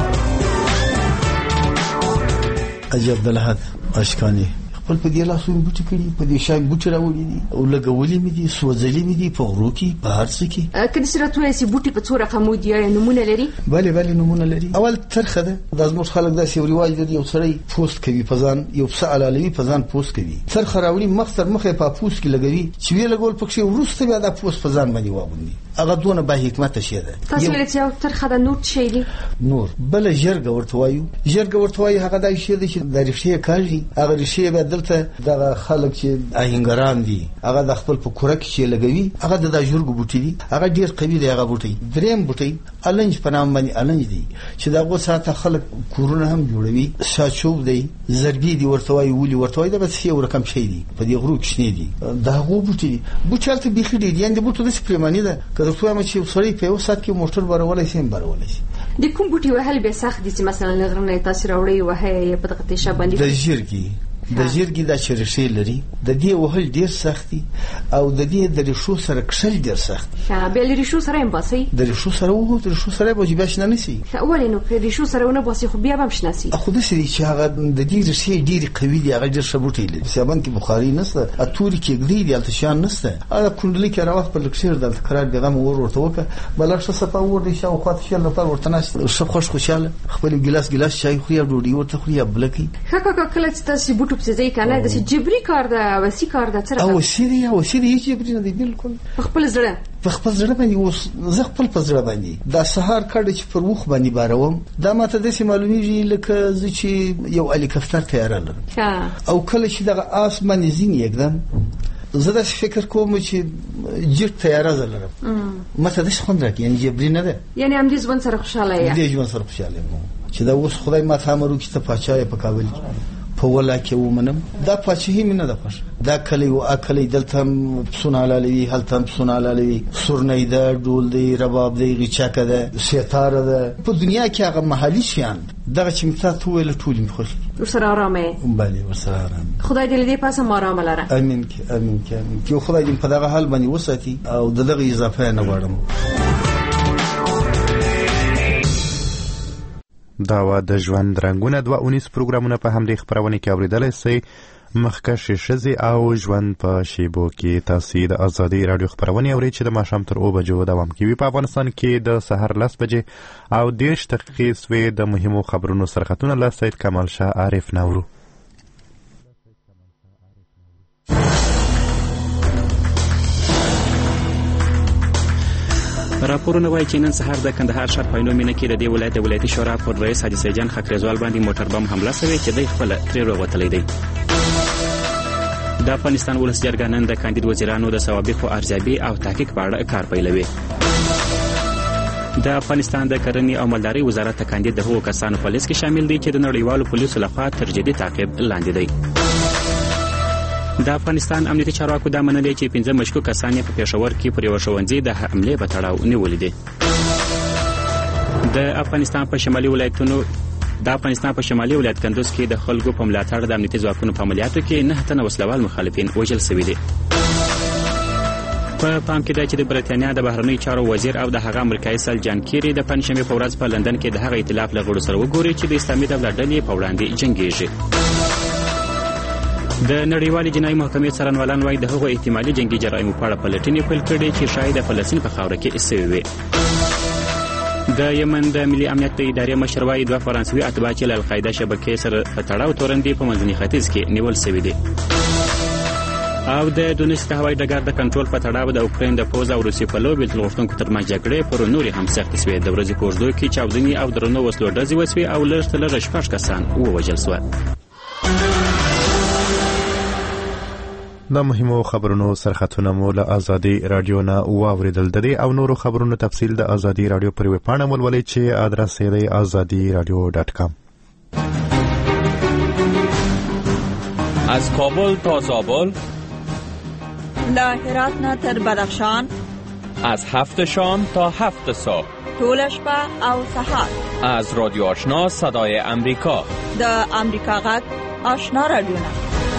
حاجي عبدالحد اشکاني خپل په دې لاسونو بوټي کړي، په دې شای بوټي راوړي دي او لګولې مې دي، سوځلې مې دي په غرو کې، په هر څه کې. کله چې راته سي بوټي په څو رقمو دي یا نمونه لري؟ بله بله نمونه لري. اول ترخه ده، د زموږ خلک داسې یو رواج دی، یو سړی پوست کوي په ځان، یو پسه علالوي په ځان پوست کوي، ترخه راوړي مخ تر مخه په پوست کې لګوي چې وی لګول پکې وروسته بیا دا پوست په ځان باندې واغوندي. هغه دونه با حکمت شي ده. تاسو ولې چې ترخه د نور شي دي؟ نور بل جرګه ورته وایو، جرګه ورته وایي هغه دای شي چې د ریښې کاږي، هغه ریښې به دلته د خلک چې آهنګران دي هغه د خپل په کوره کې لګوي، هغه د جرګو بوټي دي، هغه ډیر قوي دی. هغه بوټي دریم بوټي النج په نام باندې النج دي چې دغه ساته خلک کورونه هم جوړوي. شاچوب دی، زربي دی ورته وایي، ولي ورته وایي، دا بس یو رقم شي دي په دې غرو کې شنه دي. دغه بوټي بوټالته بيخي دي، یعنی بوټو د سپریمانی ده که څو هم چې سړی په یو سات کې موټر برولای سیم برولای شي. د کوم بوټي وهل به سخت دي چې مثلا لغرنه تاسو راوړي وهه په دغه تشه باندې د جرګي د جرګي د چرشي لري، د دې وهل ډیر سخت دي او د دې د ریشو سره کښل ډیر سخت دي. ها به ریشو سره هم باسي، د ریشو سره وو د ریشو سره به جبه شنه نسی. ولې نو په ریشو سره ونه باسي خو بیا هم شناسي. خو د سړي چې هغه د دې ریشې ډیر قوي دي، هغه ډیر شبوټي لري. سیابان کې بخاري نشته، اتوري کې ګډي دي، التشان نشته. هغه کندلي کې راوخ په لکشیر د قرار دغه مور ورته وکړه، بلښت صفه ور دي شاو خاطر شل نفر ورته نشته. شپ خوش خوشاله خپل ګلاس ګلاس چای خوري او ډوډۍ ورته خوري بلکی. خکه کله چې تاسو بوټو په ځای کنه د جبري کار ده، وسی کار ده. څنګه او سری او سری هیڅ جبري نه دی، بالکل خپل زړه په خپل زړه باندې اوس زه خپل په زړه باندې دا سهار کډه چې پر وخ باندې باروم، دا ماته د سیمالومیږي لکه زه چې یو هلیکاپټر تیار لرم او کله چې دغه آسمان زین یکدم زه د فکر کوم چې جټ تیار زلرم ماته د خوند راکې، یعنی جبري نه ده، یعنی هم دې ځوان سره خوشاله یا دې ځوان سره خوشاله مو چې دا اوس خدای ما ته امر وکړي ته پاچا په کابل کې په ولا کې ومنم دا پاچهي مې نه ده خوښه دا کلی او اکلی دلته پسونه حلالوي هلته پسونه حلالوي سورنۍ ده ډول دی رباب دی غیچکه ده ستاره ده په دنیا کې هغه محلي شیان دغه چې مې تاسو ویل ټول مې خوښ دي ورسره آرامه بله ورسره آرامه خدای دې دې پاسه آرامه لره امين کې امين کې امين کې خدای دې په دغه حال باندې وساتي او دغه اضافه نه غواړم دا و د ژوند رنګونه دوه اونیس پروګرامونه په همدې خپرونه کې اوریدلای شئ مخکښ ښځې او ژوند په شیبو کې تاسو د ازادي رادیو خپرونه اورئ چې د ماښام تر اوه بجو دوام کوي په افغانستان کې د سحر لس بجې او دېرش دقیقې سوې د مهمو خبرونو سرخطونه له سید کمال شاه عارف نورو راپورونه وایي چې نن سهار د کندهار ښار په نومینه کې د دې ولایت د ولایتي شورا پر رئیس حاجي سیدجان خکریزوال باندې موټر بم حمله شوې چې دی خپل ترې راوتلی دی. د افغانستان ولس جرګه نن د کاندید وزیرانو د سوابقو ارزیابي او تحقیق په اړه کار پیلوي. د افغانستان د کرنې او مالدارۍ وزارت کاندید د هغو کسانو په لیست کې شامل دی چې د نړیوالو پولیسو لخوا تر جدي تعقیب لاندې دی. د افغانستان امنیتي چارواکو دا منلي چې پنځه مشکوک کسان په پېښور کې پر یو ښوونځي د حملې په تړاو نیولي دي. د افغانستان په شمالي ولایتونو د افغانستان په شمالي ولایت کندوز کې د خلکو په ملاتړ د امنیتي ځواکونو په عملیاتو کې نه تنه وسلوال مخالفین وژل شوي دي. په پام کې ده چې د برېټانیا د بهرنیو چارو وزیر او د هغه امریکایي سل جان کیری د پنجشنبې په ورځ په لندن کې د هغه ائتلاف له غړو سره وګوري چې د اسلامي دولت ډلې په وړاندې جنګېږي. د نړیوالې جنایي محکمې څارنوالان وایي د هغو احتمالي جنګي جرایمو په اړه پلټنې پیل کړې چې شاید د فلسطین په خاوره کې سوي وي. د یمن د ملي امنیت د ادارې مشر وایي دوه فرانسوي اتباع چې له القاعده شبکې سره په تړاو تورن دي په منځني ختیځ کې نیول شوي دي. او د دونیس د هوایي ډګر د کنټرول په تړاو د اوکراین د پوځ او روسیې په لوبې غوښتونکو ترمنځ جګړې پر نورې هم سختې شوې. د ورځې په اوږدو کې چاودنې او درنو وسلو ډزې وشوې او لږ تر لږه شپږ کسان ووژل شول. د مهمو خبرونو سرخطونه مو له ازادي رادیو نه واوریدل. د دې او نورو خبرونو تفصیل د ازادي رادیو پر ویب پاڼه ولولئ چې ادرس یې دی ازادي رادیو ډاټ کام. از کابل تا زابل، له هرات نه تر بدخشان، از هفت شام تا هفت صبح، ټوله شپه او سهار، از رادیو آشنا صدای امریکا، د امریکا غږ آشنا رادیو نه.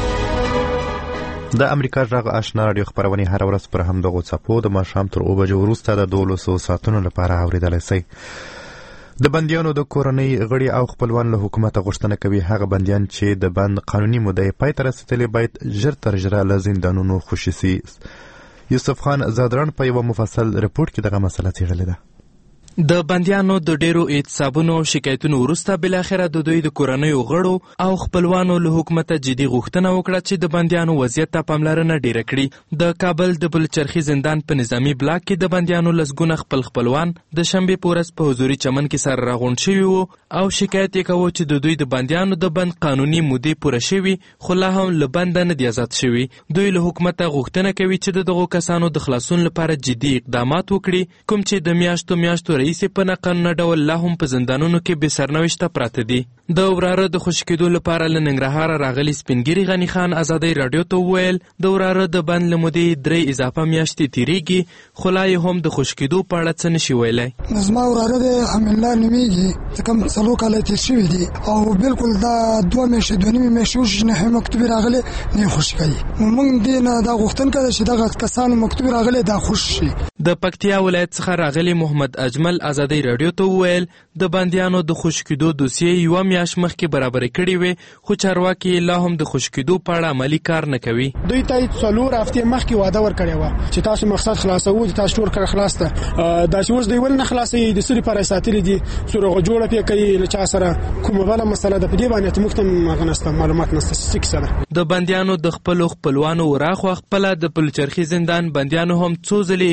د امریکا غږ آشنا رادیو خپرونې هر ورځ پر همدغو څپو د ماښام تر اوه بجو وروسته د دولسو ساعتونو لپاره اورېدلی شئ. د بندیانو د کورنۍ غړي او خپلوان له حکومته غوښتنه کوي هغه بندیان چې د بند قانوني مدعي پای ته رسېدلي باید ژر تر ژره له زندانونو خوشي سي. یوسف خان زادران په یوه مفصل رپورټ کې دغه مسله څېړلې ده. د بندیانو د ډیرو اعتصابونو او شکایتونو وروسته بالاخره د دوی د کورنیو غړو او خپلوانو له حکومته جدي غوښتنه وکړه چې د بندیانو وضعیت ته پاملرنه ډیره کړي. د کابل د بلچرخي زندان په نظامی بلاک کې د بندیانو لسګونه خپل خپلوان د شنبې په ورځ په حضوري چمن کې سره راغونډ شوي وو او شکایت یې کوه چې د دوی د بندیانو د بند قانوني مودې پوره شوي خو لا هم له بنده نه دي آزاد شوي. دوی له حکومته غوښتنه کوي چې د دغو کسانو د خلاصون لپاره جدي اقدامات وکړي کوم چې د میاشتو میاشتو رئیسې په ناقانونه ډول لا هم په زندانونو کې بې سرنوشته پراته دي. د وراره د خوشي کېدو لپاره له ننګرهاره راغلي سپینګیري غني خان ازادۍ راډیو ته وویل د وراره د بند له مودې درې اضافه میاشتې تېرېږي خو لا یې هم د خوشي کېدو په اړه څه نشي ویلی. زما وراره دی حمدالله نومېږي چې کوم څلور کاله تېر شوي دي او بالکل دا دوه میاشتې دوه نیمې میاشتې وشي چې نهي مکتوبې راغلې نه یې خوشي کوي. نو موږ دې نه دا غوښتنه کوو چې دغه کسانو مکتوبې راغلې دا خوشي شي. د پکتیا ولایت څخه راغلي محمد اجمل ازادۍ راډیو ته وویل د بندیانو د خوشي کېدو دوسیې یوه میاشت مخکې برابرې کړې وې خو چارواکي لا هم د خوشي کېدو په اړه عملي کار نه کوي. دوی ته څلور هفتې مخکې وعده ورکړې وه چې تاسو مقصد خلاصوو چې تاسو ټول کار خلاص ته دا چې اوس دوی ولې نه خلاصوي د څه لپاره یې ساتلي دي څوروغه جوړه پې کوي له چا سره کومه بله مسله ده په دې باندې موږ ته هغه نشته معلومات نشته څه کیسه ده. د بندیانو د خپلو خپلوانو وراخوا خپله د پلچرخي زندان بندیانو هم څو ځلې اعتصابونه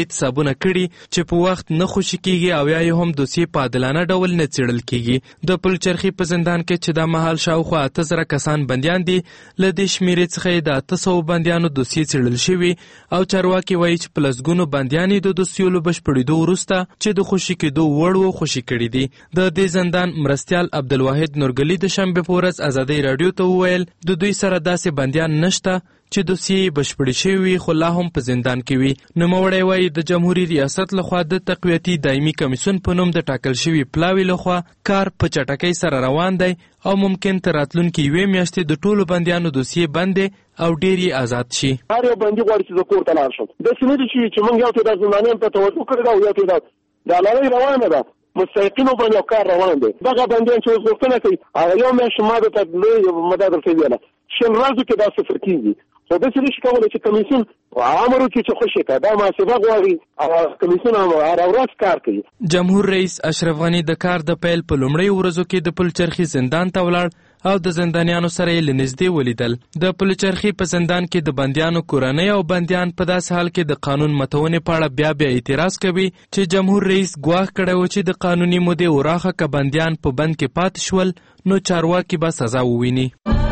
ښودنه کړې چې په وخت نه خوشي کیږي او یا هم دوسیې په عادلانه ډول نه څېړل کیږي. د پلچرخي په زندان کې چې دا مهال شاوخوا اته زره کسان بندیان دي، له دې شمیرې څخه یې د اته سوو بندیانو دوسیې څېړل شوي او چارواکي وایي چې په لسګونو بندیان یې د دوسیو له بشپړېدو وروسته چې د خوشي کېدو وړ و خوشي کړي دي. د دې زندان مرستیال عبدالواحد نورګلي د شنبې په ورځ ازادۍ راډیو ته وویل د دوی سره داسې بندیان نشته چې دوسیې بشپړې شوي وي خو لا هم په زندان کې وي. نوموړی وایي د جمهوري ریاست لخوا د تقویتي دایمي کمیسیون په نوم د ټاکل شوي پلاوي لخوا کار په چټکۍ سره روان دی او ممکن تر راتلونکي یوې میاشتې د ټولو بندیانو دوسیې بندې او ډېر یې آزاد شي. هر یو بندي غواړي چې زه کور ته لاړ شم. داسې نه دي چې موږ یو تعداد زندانیان ته توجه کړې ده او یو تعداد دا لړۍ روانه ده، مستحقینو باندې یو کار روان دی. دغه بندیان چې اوس غوښتنه کوي هغه یو میاشت ما درته لوی مدد درته ویله شل ورځو کې دا صفر کېږي. خو داسې نشي کولی چې کمیسیون امر وکړي چې خوشي کړه، دا محاسبه غواړي او کمیسیون هره ورځ کار کوي. جمهور رئیس اشرف غني د کار د پیل په لومړیو ورځو کې د پلچرخي زندان ته ولاړ او د زندانیانو سره یې له نږدې ولیدل. د پلچرخي په زندان کې د بندیانو کورنۍ او بندیان په داسې حال کې د قانون متونې په اړه بیا بیا اعتراض کوي چې جمهور رئیس ګواښ کړی و چې د قانوني مودې وراخه که بندیان په بند کې پاتې شول نو چارواکي به سزا وویني.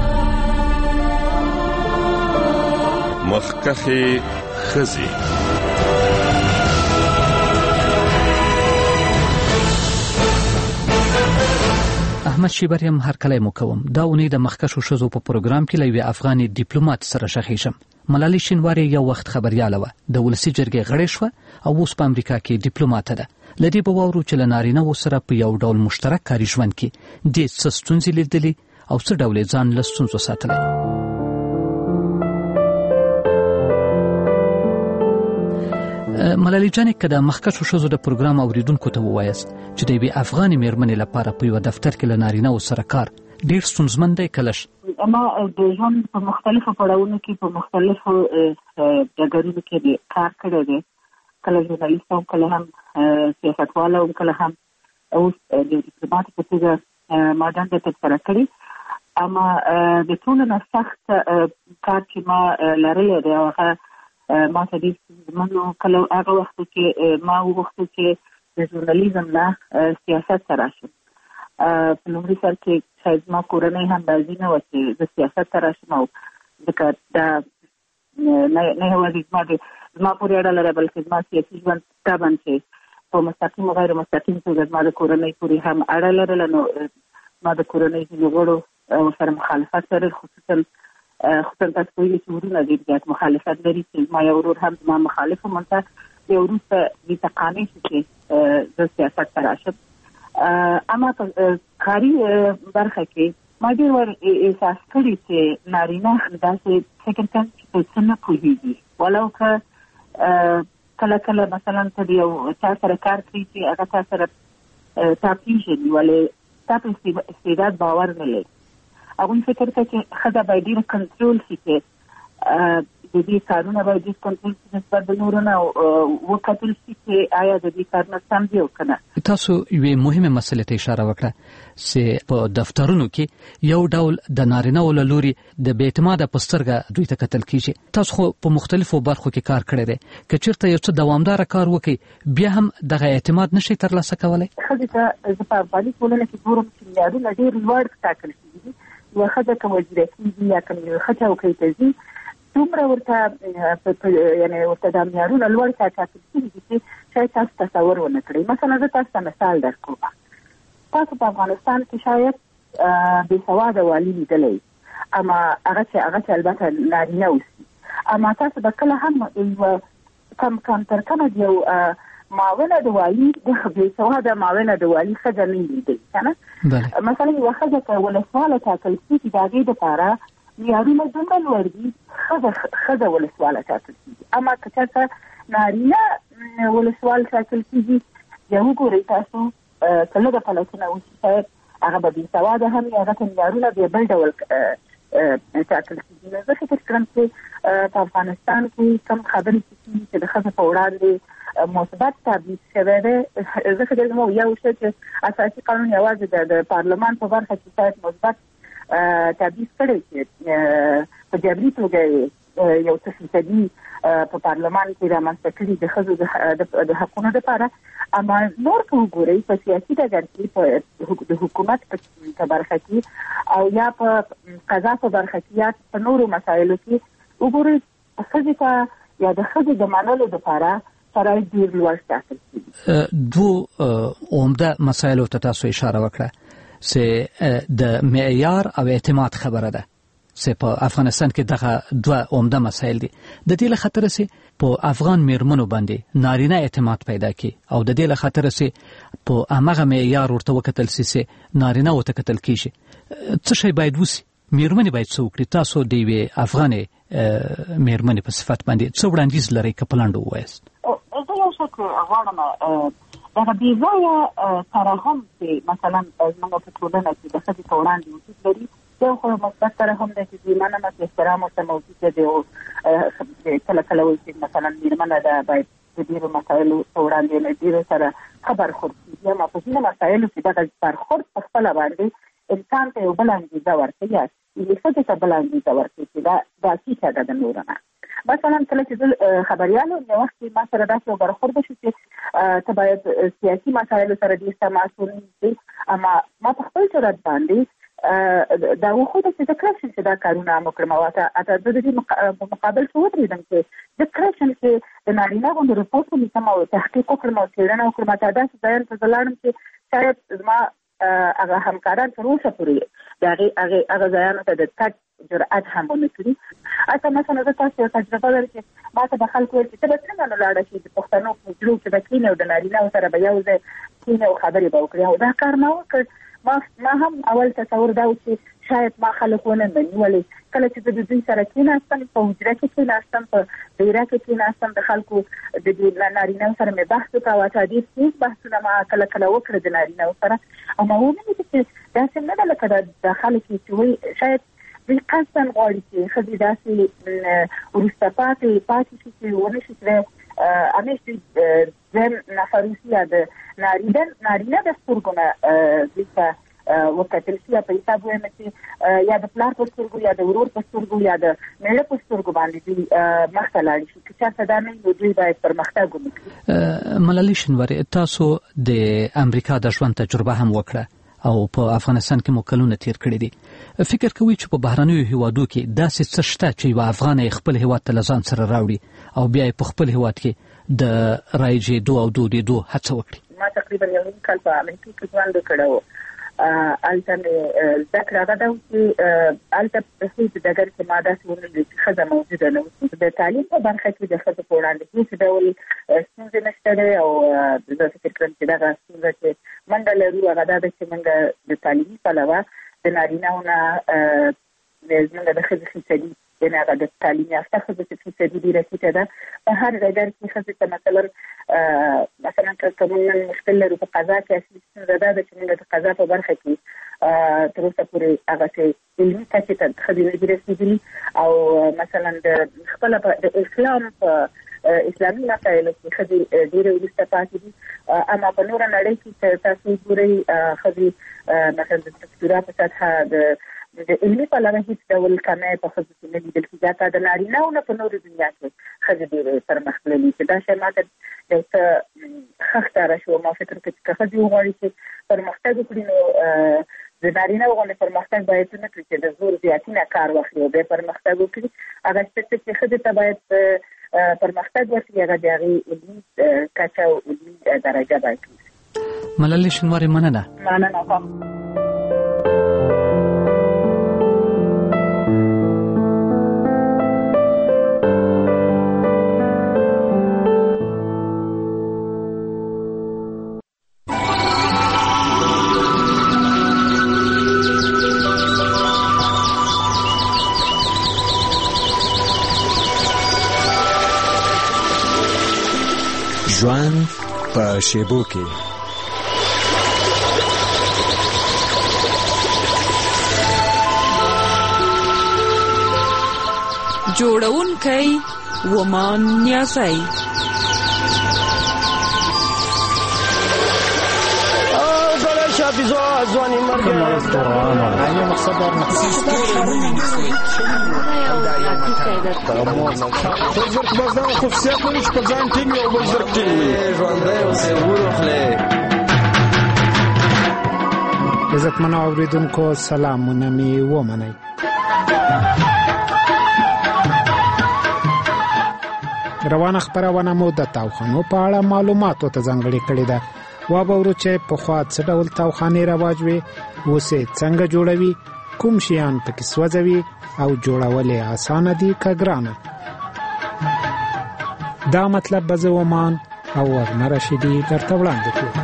مخکښې ښځې. احمد شیبریم هرکلی مو کوم. دا اونۍ د مخکښو ښځو په پروګرام کې له یوې افغاني ډیپلومات سره شخیږم. ملالۍ شینواري یو وخت خبریاله وه، د ولسي جرګې غړې شوه او اوس په امریکا کې ډیپلوماته ده. له دې به واورو چې له نارینه‌وو سره په یو ډول مشترک کاري ژوند کې دې څه ستونزې لیدلې او څه ډول یې ځان له ستونزو ساتلی. ملالۍ جانې که د مخکښو ښځو د پروګرام اوریدونکو ته ووایاست چې د یوې افغانې مېرمنې لپاره په یوه دفتر کې له نارینه‌وو سره کار ډېر ستونزمن دی کلش؟ ما د ژوند په مختلفو پړاوونو کې په مختلفو ډګرونو کې کار کړی دی، کله ژورنالیست وم، کله هم سیاستواله وم، کله هم اوس د ډیپلومات په توګه ما دنده ترسره کړې. اما د ټولو نه سخت کار چې ما لرلی دی هغه ما ته ډېر ستونزمن و. کله هغه وخت کې ما وغوښتل چې د ژورنالیزم نه سیاست ته راشم. په لومړي سر کې شاید زما کورنۍ هم راضي نه وه چې زه سیاست ته راشم، او ځکه دا نه یوازې زما د زما پورې اړه لري بلکې زما سیاسي ژوند طبعا چې په مستقیم او غیر مستقیم توګه زما د کورنۍ پورې هم اړه لرله، نو زما د کورنۍ ځینې غړو سره مخالفت لرل، خصوصا خصوصا تاسو پوهېږئ چې ورونه ډېر زیات مخالفت لري چې زما یو ورور هم زما مخالف و. مونته د وروسته دې ته قانع شو چې زه سیاست ته راشم. اما په کاري برخه کې ما ډېر ور احساس کړي چې نارینه داسې فکر کوي چې په څه نه پوهېږي، ولو که کله کله مثلا ته د یو چا سره کار کوي چې هغه تا سره تا پېژني ولې تا په استعداد باور نه لري. هغوی فکر کوي چې ښځه باید ډېره کنټرول شي چې د دې کارونه باید ډېر کنټرول شي نسبت د نورو نه وکتل شي چې آیا د دې کارونه سم دي او که نه. تاسو یوې مهمې مسلې ته اشاره وکړه چې په دفترونو کې یو ډول د نارینه‌و له لوري د بې اعتماده په سترګه دوی ته کتل کېږي. تاسو خو په مختلفو برخو کې کار کړی دی، که چېرته یو څه دوامداره کار وکړي بیا هم دغه اعتماد نشئ ترلاسه کولی؟ ښځې ته زه په افغاني ټولنه کې ګورم چې معیارونه ډېر لوړ ټاکل شوي دي. یوه ښځه که وزیره کېږي یا که ښه چوکۍ ته ځي دومره ورته یعنې ورته دا معیارونه لوړ ټاکل شوي دي چې شاید تاسو تصور ونه کړئ. مثلا زه تاسو ته مثال درکوم. تاسو په افغانستان کې شاید بې سواده والي لیدلی، اما هغه چې هغه چې البته نارینه اوسي، اما تاسو به کله هم یوه کم کم تر کمه د یو معاونه د والي د بې سواده معاونه د والي ښځه نه لیدئ که نه. مثلا یوه ښځه که ولسواله ټاکل کېږي د هغې دپاره معیارونه دومره لوړ دي، ښځه ولسواله ټاکل کېږي. اما که چېرته نارینه ولسوال ټاکل کېږي بیا وګورئ تاسو که لږه پلټنه وشي شاید هغه به بې سواده هم وي، هغه ته معیارونه بیا بل ډول ټاکل کېږي. نو زه فکر کړم چې په افغانستان کې کوم خبرې چې کېږي چې د ښځو په وړاندې مثبت تبعیض شوی دی، زه فکر کوم یو شی چې اساسي قانون یوازې د پارلمان په برخه کې شاید مثبت تبعیض کړی چې په جبري توګه یو څه فیصدي په پارلمان کې رامنځته کړي د ښځو د حقونو لپاره. اما نور که وګورئ په سیاسي ډګر کې د حکومت په برخه کې او یا په قضا په برخه کې یا په نورو مسایلو کې وګورئ ښځې ته یا د ښځې د منلو لپاره شرایط ډېر لوړ ټاکل کېږي. دوو عمده مسایلو ته تاسو اشاره وکړه چې د معیار او اعتماد خبره ده چې په افغانستان کې دغه دوه عمده مسایل دي. د دې له خاطر چې په افغان میرمنو باندې نارینه اعتماد پیدا کی او د دې له خاطر چې په هغه معیار ورته وکتل چې نارینه وته کتل کیږي. څه شی باید وسی؟ میرمنې باید څه وکړي؟ تاسو د یوې افغانې میرمنې په صفت باندې څه وړاندیز لرئ که په لنډو ووایاست؟ زه یو څه غواړم دغه بېځایه ترحم چې مثلا زموږ په ټولنه کې د ښځې په وړاندې وجود لري یو خو مثبت ترحم دی چې دوی مننه چې احترام ورته موجود دی او کله کله وایي چې مثلا مېرمنه ده باید د ډېرو مسایلو په وړاندې له ډېرو سره ښه برخورد کېږي. اما په ځینو مسایلو کې دغه برخورد په خپله باندې انسان ته یو بله انګېزه ورکوي یا ښځې ته بله انګېزه ورکوي چې دا دا ټیټه ده د نورو نه. مثلا کله چې زه خبریال وم یو وخت کې ما سره داسې یو برخورد وشو چې ته باید سیاسي مسایلو سره ډېر تماس ونیسې. اما ما په خپل جرأت باندې دا وښوده چې د کرپشن چې دا کارونه هم وکړم او اته زه د دې په مقابل کې ودرېدم چې د کرپشن چې د نارینه غوندې رپورټ ونیسم او تحقیق وکړم او څېړنه وکړم. اته داسې ځایونو ته زه لاړم چې شاید زما هغه همکاران تر اوسه پورې د هغې هغه ځایانو ته د تګ جرأت هم ونه کړي. اته مثلا زه تاسو یو تجربه لرم چې ما ته به خلکو ویل چې ته به څنګه نه لاړه شي د پښتنو په حجرو کې به کښېنې او د نارینهو سره به یو ځای کښېنې او خبرې به وکړي او دا کار ما وکړ. ما ما هم اول تصور دا و چې شاید ما خلک ونه مني. ولې کله چې د دوی سره کېناستم په حجره کې کېناستم په دایره کې کېناستم د خلکو د دې نارینهو سره مې بحث وکړ او ډېر تېز بحثونه ما کله کله وکړه د نارینهو سره. او ما ومني چې داسې نه ده لکه د خلک چې وایي شاید دوی قصداً غواړي چې ښځې داسې وروسته پاتې پاتې شي چې ونه شي چې همیش دوی دویم نفر اوسي یا د نارینه د سترګو نه دوی ته وکتل شي یا په حساب ووایم چې یا د پلار په سترګو یا د ورور په سترګو یا د میړه په سترګو باندې دوی مخته لاړ شي. که چېرته دا نه وي دوی باید پرمختګ ونه کړي. ملالۍ شینواري، تاسو د امریکا د ژوند تجربه هم وکړه او په افغانستان کې مو کلونه تیر کړي دي. فکر کوي چې په بهرنیو هیوادو کې داسې څه شته چې یو افغان خپل هیواد ته له ځان سره راوړي او بیا په خپل هیواد کې د رایجېدو او دودېدو هڅه وکړي؟ ما تقریبا یو نیم کال په امریکا کې ژوند کړی و. هلته مې زده کړه هغه ده چې هلته په هېڅ ډګر کې ما داسې ونه لیدل چې ښځه موجوده نه وي. د تعلیم په برخه کې د ښځو په وړاندې هېڅ ډول ستونزې نشته دی او زه فکر کوم چې دغه ستونزه چې موږ لرو هغه دا ده چې موږ د تعلیمي پلوه د نارینهو نه زموږ د ښځې فیصدي یعنې هغه د تعلیم یافته ښځو چې فیصدي ډېره ټیټه ده. په هر ډګر کې ښځې ته مثلا مثلا که موږ نن مشکل لرو په قضا کې اصلي ستونزه دا ده چې موږ د قضا په برخه کې تر اوسه پورې هغسې علمي کچې ته ښځې نه دي رسېدلي او مثلا د خپله د اسلام په اسلامي مسایلو کې ښځې ډېرې وروسته پاتې دي. اما په نوره نړۍ کې تاسو وګورئ ښځې مثلا د دکتورا په سطحه د د علمي پلوه هېڅ ډول کمی په ښځو کې نه لیدل کېږي. حتی د نارینهو نه په نورو دنیا کې ښځې ډېرې پرمختللي چې دا شی ماته یو څه ښه ښکاره شو. ما فکر کړ چې که ښځې وغواړي چې پرمختګ وکړي نو د نارینهو غوندې پرمختګ باید ونه کړي چې د زور زیاتي نه کار واخلي او بیا پرمختګ وکړي. هغه څه چې ښځې ته باید پرمختګ ورکړي هغه د هغې علمي کچه او علمي درجه باید وي. ملالۍ شینواري، مننه. مننه. ژوند په شیبو کې جوړونکی ومان نیازی. او کله شب حافظ ازواني مرګ ايوه مقصد زرق بازدان خصوصیات لري چې په ځان ټینګ او بل زرق ټینګ ژوندی اوسئ وروخلئ. عزتمنو اوریدونکو سلامونه مې ومنئ. روانه خبرونه مو د تاوخانو په اړه معلوماتو ته ځانګړې کړې ده. وابورو چې پخوا څه ډول تاوخانې رواج وي، اوس یې څنګه جوړوي، کوم شیان پکې سوځوي او جوړول یې اسانه دي که ګرانه. دا مطلب به زه ومان او وږمه رشیدي درته وړاندې کړو.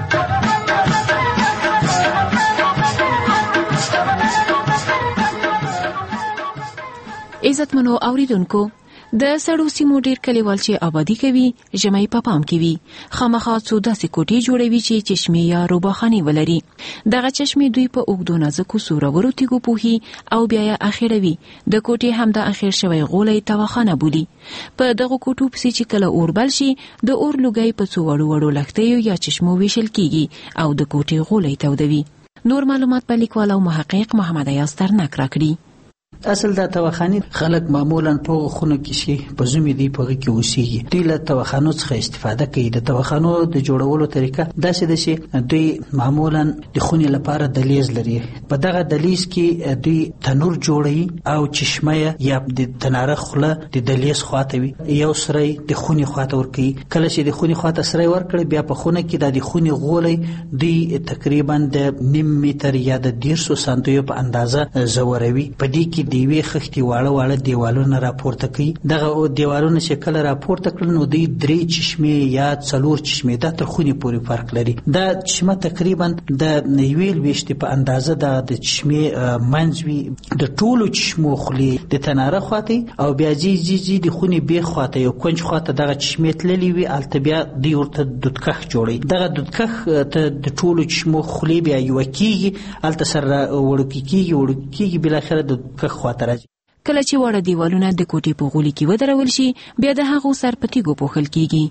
عزتمنو اوریدونکو، د سړو سیمو ډیر کلیوال چې آبادی کوي ژمی په پام کې وي، خامخا څو داسې کوټې جوړوي چې چشمې یا روباخانې ولري. دغه چشمې دوی په اوږدو نازکو سورورو تیږو پوهي او بیا یې اخیروي. د کوټې هم د اخیر شوی غولی تاوخانه بولي. په دغه کوټو پسې چې کله اور بل شي، د اور لوګی په څو وړو وړو لښتیو یا چشمو ویشل کیږي او د کوټې غولی تودوي. نور معلومات په لیکوال او محقق محمد ایاز ترنک راکړي. اصل د توخانی خلک معمولا په خونه کې شي په زمي دی په کې اوسېږي. دوی له توخانو څخه استفاده کوي. د توخانو د جوړولو طریقه داسې ده چې دوی معمولا د خونې لپاره دهلیز لري. په دغه دهلیز کې دوی تنور جوړوي او چشمه یا د تناره خوله د دهلیز خواته وي، یو سری د خونې خواته ورکوي. کله چې د خونې خواته سری ورکړي، بیا په خونه کې د خونې غولی دوی تقریبا د نیم متر یا د دیرشو سانتیو په اندازه زوروي. په دې کې دیوی خښتي واړه واړه دیوالونه راپورته کوي. دغه دیوالونه چې کله راپورته کړل نو دوی درې چشمې یا څلور چشمې دا تر خونې پورې فرق لري. دا چشمه تقریبا د یوې لویشتې په اندازه د چشمې منځ وي. د ټولو چشمو خولې د تناره خواته او بیا جی جی جی د خونې بې خواته یو کونج خواته دغه چشمې تللې وي. هلته بیا دوی ورته دودکخ جوړوي. دغه دودکخ ته د ټولو چشمو خولې بیا یوه کېږي، هلته سره وړوکې کېږي وړوکې کېږي بالاخره د دودکخ خواته راځي. کله چې واړه دیوالونه د کوټې په غولي کې ودرول شي، بیا د هغو سر په تیږو پوښل کیږي.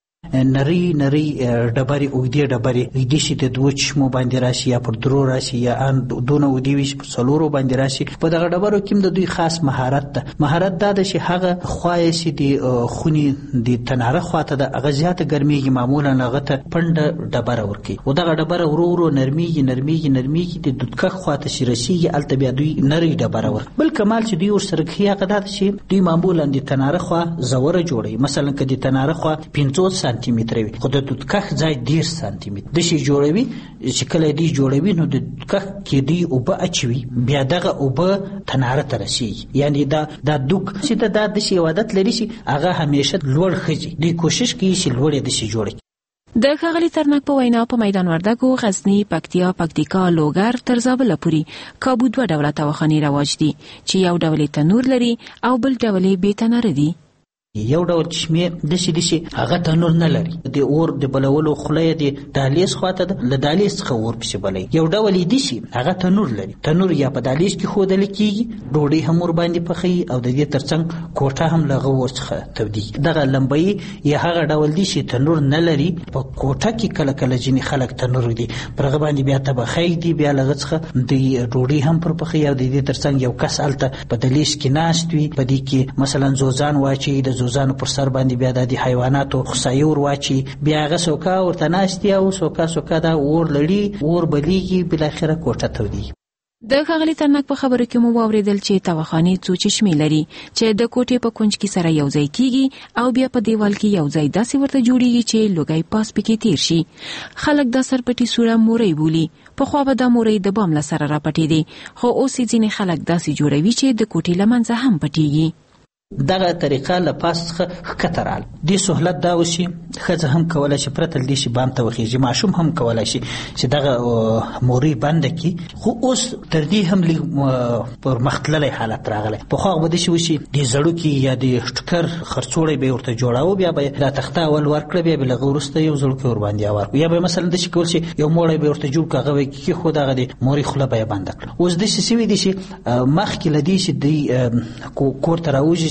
نری نری ډبرې اوږدې ډبرې ایدې شي د دوو چشمو باندې راشي یا پر درو راشي یا ان دونه اوږدې وي چې پر څلورو باندې راشي. په دغه ډبرو کې هم د دوی خاص مهارت ده. مهارت دا ده چې هغه خوا یې چې د خونې د تناره خواته ده هغه زیاته ګرمېږي، معمولا هغه ته پنډه ډبره ورکوي او دغه ډبره ورو ورو نرمېږي نرمېږي نرمېږي د دودکخ خواته چې رسېږي هلته بیا دوی نرۍ ډبره ورکوي. بل کمال چې دوی ورسره کوي هغه دا ده چې دوی معمولا د تناره خوا زوره جوړوي. مثلا که د تناره خوا پنځوس سانتي متر وي، خو د دودکخ ځای ډېر سانتي متر داسې جوړوي چې کله دوی جوړوي نو د دودکخ کې دوی اوبه اچوي، بیا دغه اوبه تناره ته رسېږي. یعنې دا دا دوک چې د دا داسې یو عادت لري چې هغه همیشه لوړ ښځي. دوی کوشش کوي چې لوړ یې داسې جوړ کړي. د ښاغلي ترنک په وینا په میدان وردګو، غزني، پکتیا، پکتیکا، لوګر تر زابله پورې کابو دوه ډوله توخانې رواج دي چې یو ډول تنور لري او بل ډول یې بې تناره دي. یو ډول چشمې داسې دي چې هغه تنور نه لري. د اور د بلولو خوله یې د دهلیز خواته ده، له دهلیز څخه اور پسې بلوي. یو ډول یې دي چې هغه تنور لري. تنور یا په دهلیز کې ښودل کېږي، ډوډۍ هم ورباندې پخوي او د دې تر څنګ کوټه هم له هغه اور څخه تودېږي. دغه لمبۍ یا هغه ډول دي چې تنور نه لري. په کوټه کې کله کله ځینې خلک تنور دي، پر هغه باندې بیا تبخی دي، بیا له هغه څخه د ډوډۍ هم پر پخوي او د دې تر څنګ یو کس هلته په دهلیز کې ناست وي. په دې کې مثلا زوزان واچوي، د زوزانو پر سر باندې بیا د حیواناتو خصایي ور واچي، بیا هغه سوکا ورته ناست دي او سوکا سوکا دا اور لړي، اور بلیږي، بالاخره کوټه تودېږي. د ښاغلي ترنک په خبرو کې مو واورېدل چې توخانې څو چشمې لري چې د کوټې په کونج کې سره یو ځای کیږي او بیا په دیوال کې یو ځای داسې ورته جوړیږي چې لوګی پاس پکې تیر شي. خلک دا سرپټي سوړه مورۍ بولي. پخوا به دا مورۍ د بام له سره راپټېدې، خو اوس یې ځینې خلک داسې جوړوي چې د کوټې له منځه هم پټېږي. دغه طریقه له پاس څخه ښکته راغله. دې سهولت دا و چې ښځه هم کولی شي پرته له دې چې بام ته وخېږي، ماشوم هم کولی شي چې دغه مورۍ بنده کړي. خو اوس تر دې هم لږ پرمختللی حالت راغلی. پخوا به داسې و چې د زړوکي یا د ټکر خرڅوړی به یې ورته جوړاوه، بیا به دا تخته اول ورکړه، بیا به له هغه وروسته یو زړوکی ورباندې هوار کړو. یا به مثلا داسې کول چې یو موړی به یې ورته جوړ کړو، هغه به یې کېښود، هغه د مورۍ خوله به یې بنده کړه. اوس داسې سوي دي چې مخکې له دې چې دوی کور ته راوځي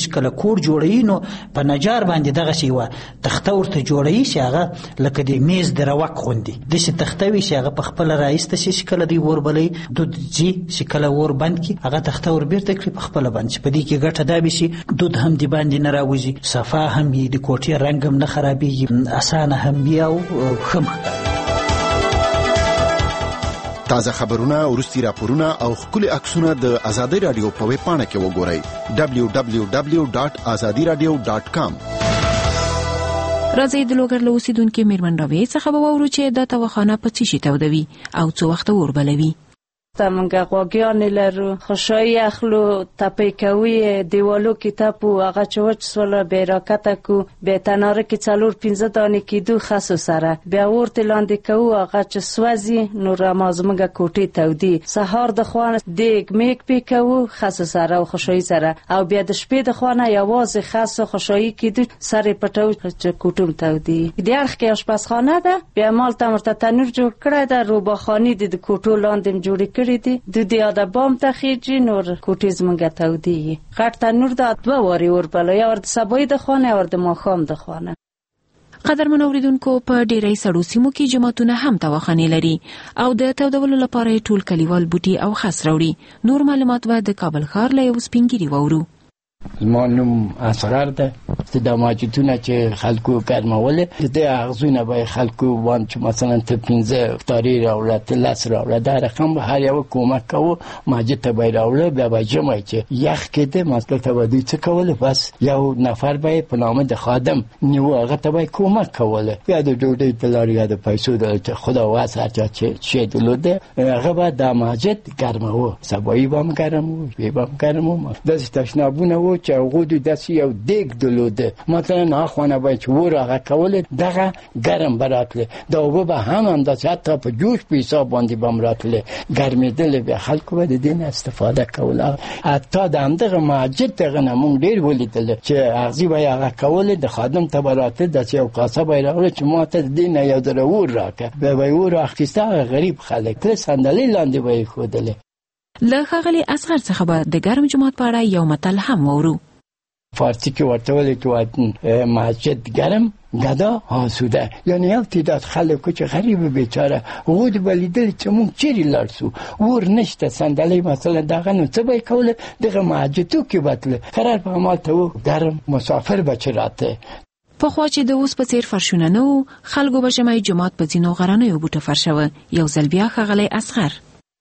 چې کله کوډ جوړوي نو په نجار باندې دغه شی و تخته ورته جوړوي چې هغه لکه د میز د روک غوندي د شي تخته وي چې هغه په خپل رئیس ته شي کله دی ور بلې دود جی چې کله ور بند کی هغه تخته ور بیرته کړی په خپل باندې په دې کې ګټه دا به شي دود هم دی باندې نه راوځي صفا هم دی د کوټې رنگ هم نه خرابېږي اسانه هم بیا او خمه تازه خبرونه ورستي راپورونه او خولي عکسونه د آزادۍ رادیو په ویب پاڼه کې وګورئ دبلیو دبلیو دبلیو ډاټ آزادي رادیو ډاټ کام. راځي د لوګر له اوسیدونکو میرمن راوي څخه به وورو چې د توخانه په څه شي تودوي او څو وخت وربلوي. تمنګه غوګیان لرو خوشای اخلو تپې کوي دیوالو کتابو هغه چوچ سول بیراکته کو به تناره کې څلور پنځه دانې کې دو خاصو سره بیا ورته لاندې کو هغه چې سوځي نور مازمګه کوټې تودي سهار د خوانه دیګ میک پکو خاصو سره او خوشای سره او بیا د شپې د خوانه یوازې خاصو خوشای کې دو سره پټو چې کوټوم تودي د اړخ کې آشپزخانه ده بیا مال تمرته تنور جوړ کړی ده روباخانی د کوټو لاندې جوړ کړی دي د دې اده بام تخیجی نور کوټیز منګه تودي غټ تنور د دوه واري وربل یا ور د سبوی د خانه ور د ماخام د خانه. قدرمن اوریدونکو په ډیری سړو سیمو کې جماعتونه هم توخانه لري او د تودولو لپاره ټول کلیوال بوټي او خاص راوړي. نور معلومات و د کابل ښار له اوس پینګری وورو. زمانم اصغر ده چې د ماجتونه چې خلکو کارمول د اغزونه به خلکو وان چې مثلا ته پنځه افطاری راوړه ته لاس راوړه دا رقم به هر یو کومک کوو ماجت به راوړه بیا به جمع چې یخ کده مسکل ته ودی څه کوله بس یو نفر به په نامه د خادم نیو هغه ته به کومک کوله یا د ډوډۍ په لار یا د پیسو د خدا واسه چې چې دلوده هغه به د ماجت ګرمو سبای بام ګرمو وی بام ګرمو د تشنابونه چې هغه د داسې یو دیګ دلوده مثلا اخوانه باید ور هغه کوله دغه ګرم براتله دا وبه به هم اندازه حتی په جوش په حساب باندې بمراتله ګرمېدل به خلکو به د دین استفاده کوله حتی د همدغه ماجد دغه نمون ډیر ولیدل چې اغزی به هغه کوله د خادم ته براته د یو قاصه به راغله چې ماته د دین یو درور راکه به به ور اخیسته غریب خلک ته صندلی لاندې به خودله. له ښاغلي اصغر څخه به د ګرم جماعت په اړه یو متل هم وورو. فارسی کې ورته ویل چې مسجد ګرم غدا آسوده یعنی یو تعداد خلکو چې غریب بیچاره غود بلیدل چې مونږ چیرې لاړ ور نشته صندلی مثلا دغه نو څه به کوله دغه مسجدو کې بتله قرار په عمل ته ګرم مسافر بچراته. په خوا چې د اوس په څیر فرشونه نه وو خلکو به جمعي جماعت په ځینو غرانیو بوټه فرشوه. یو ځل بیا ښاغلی اصغر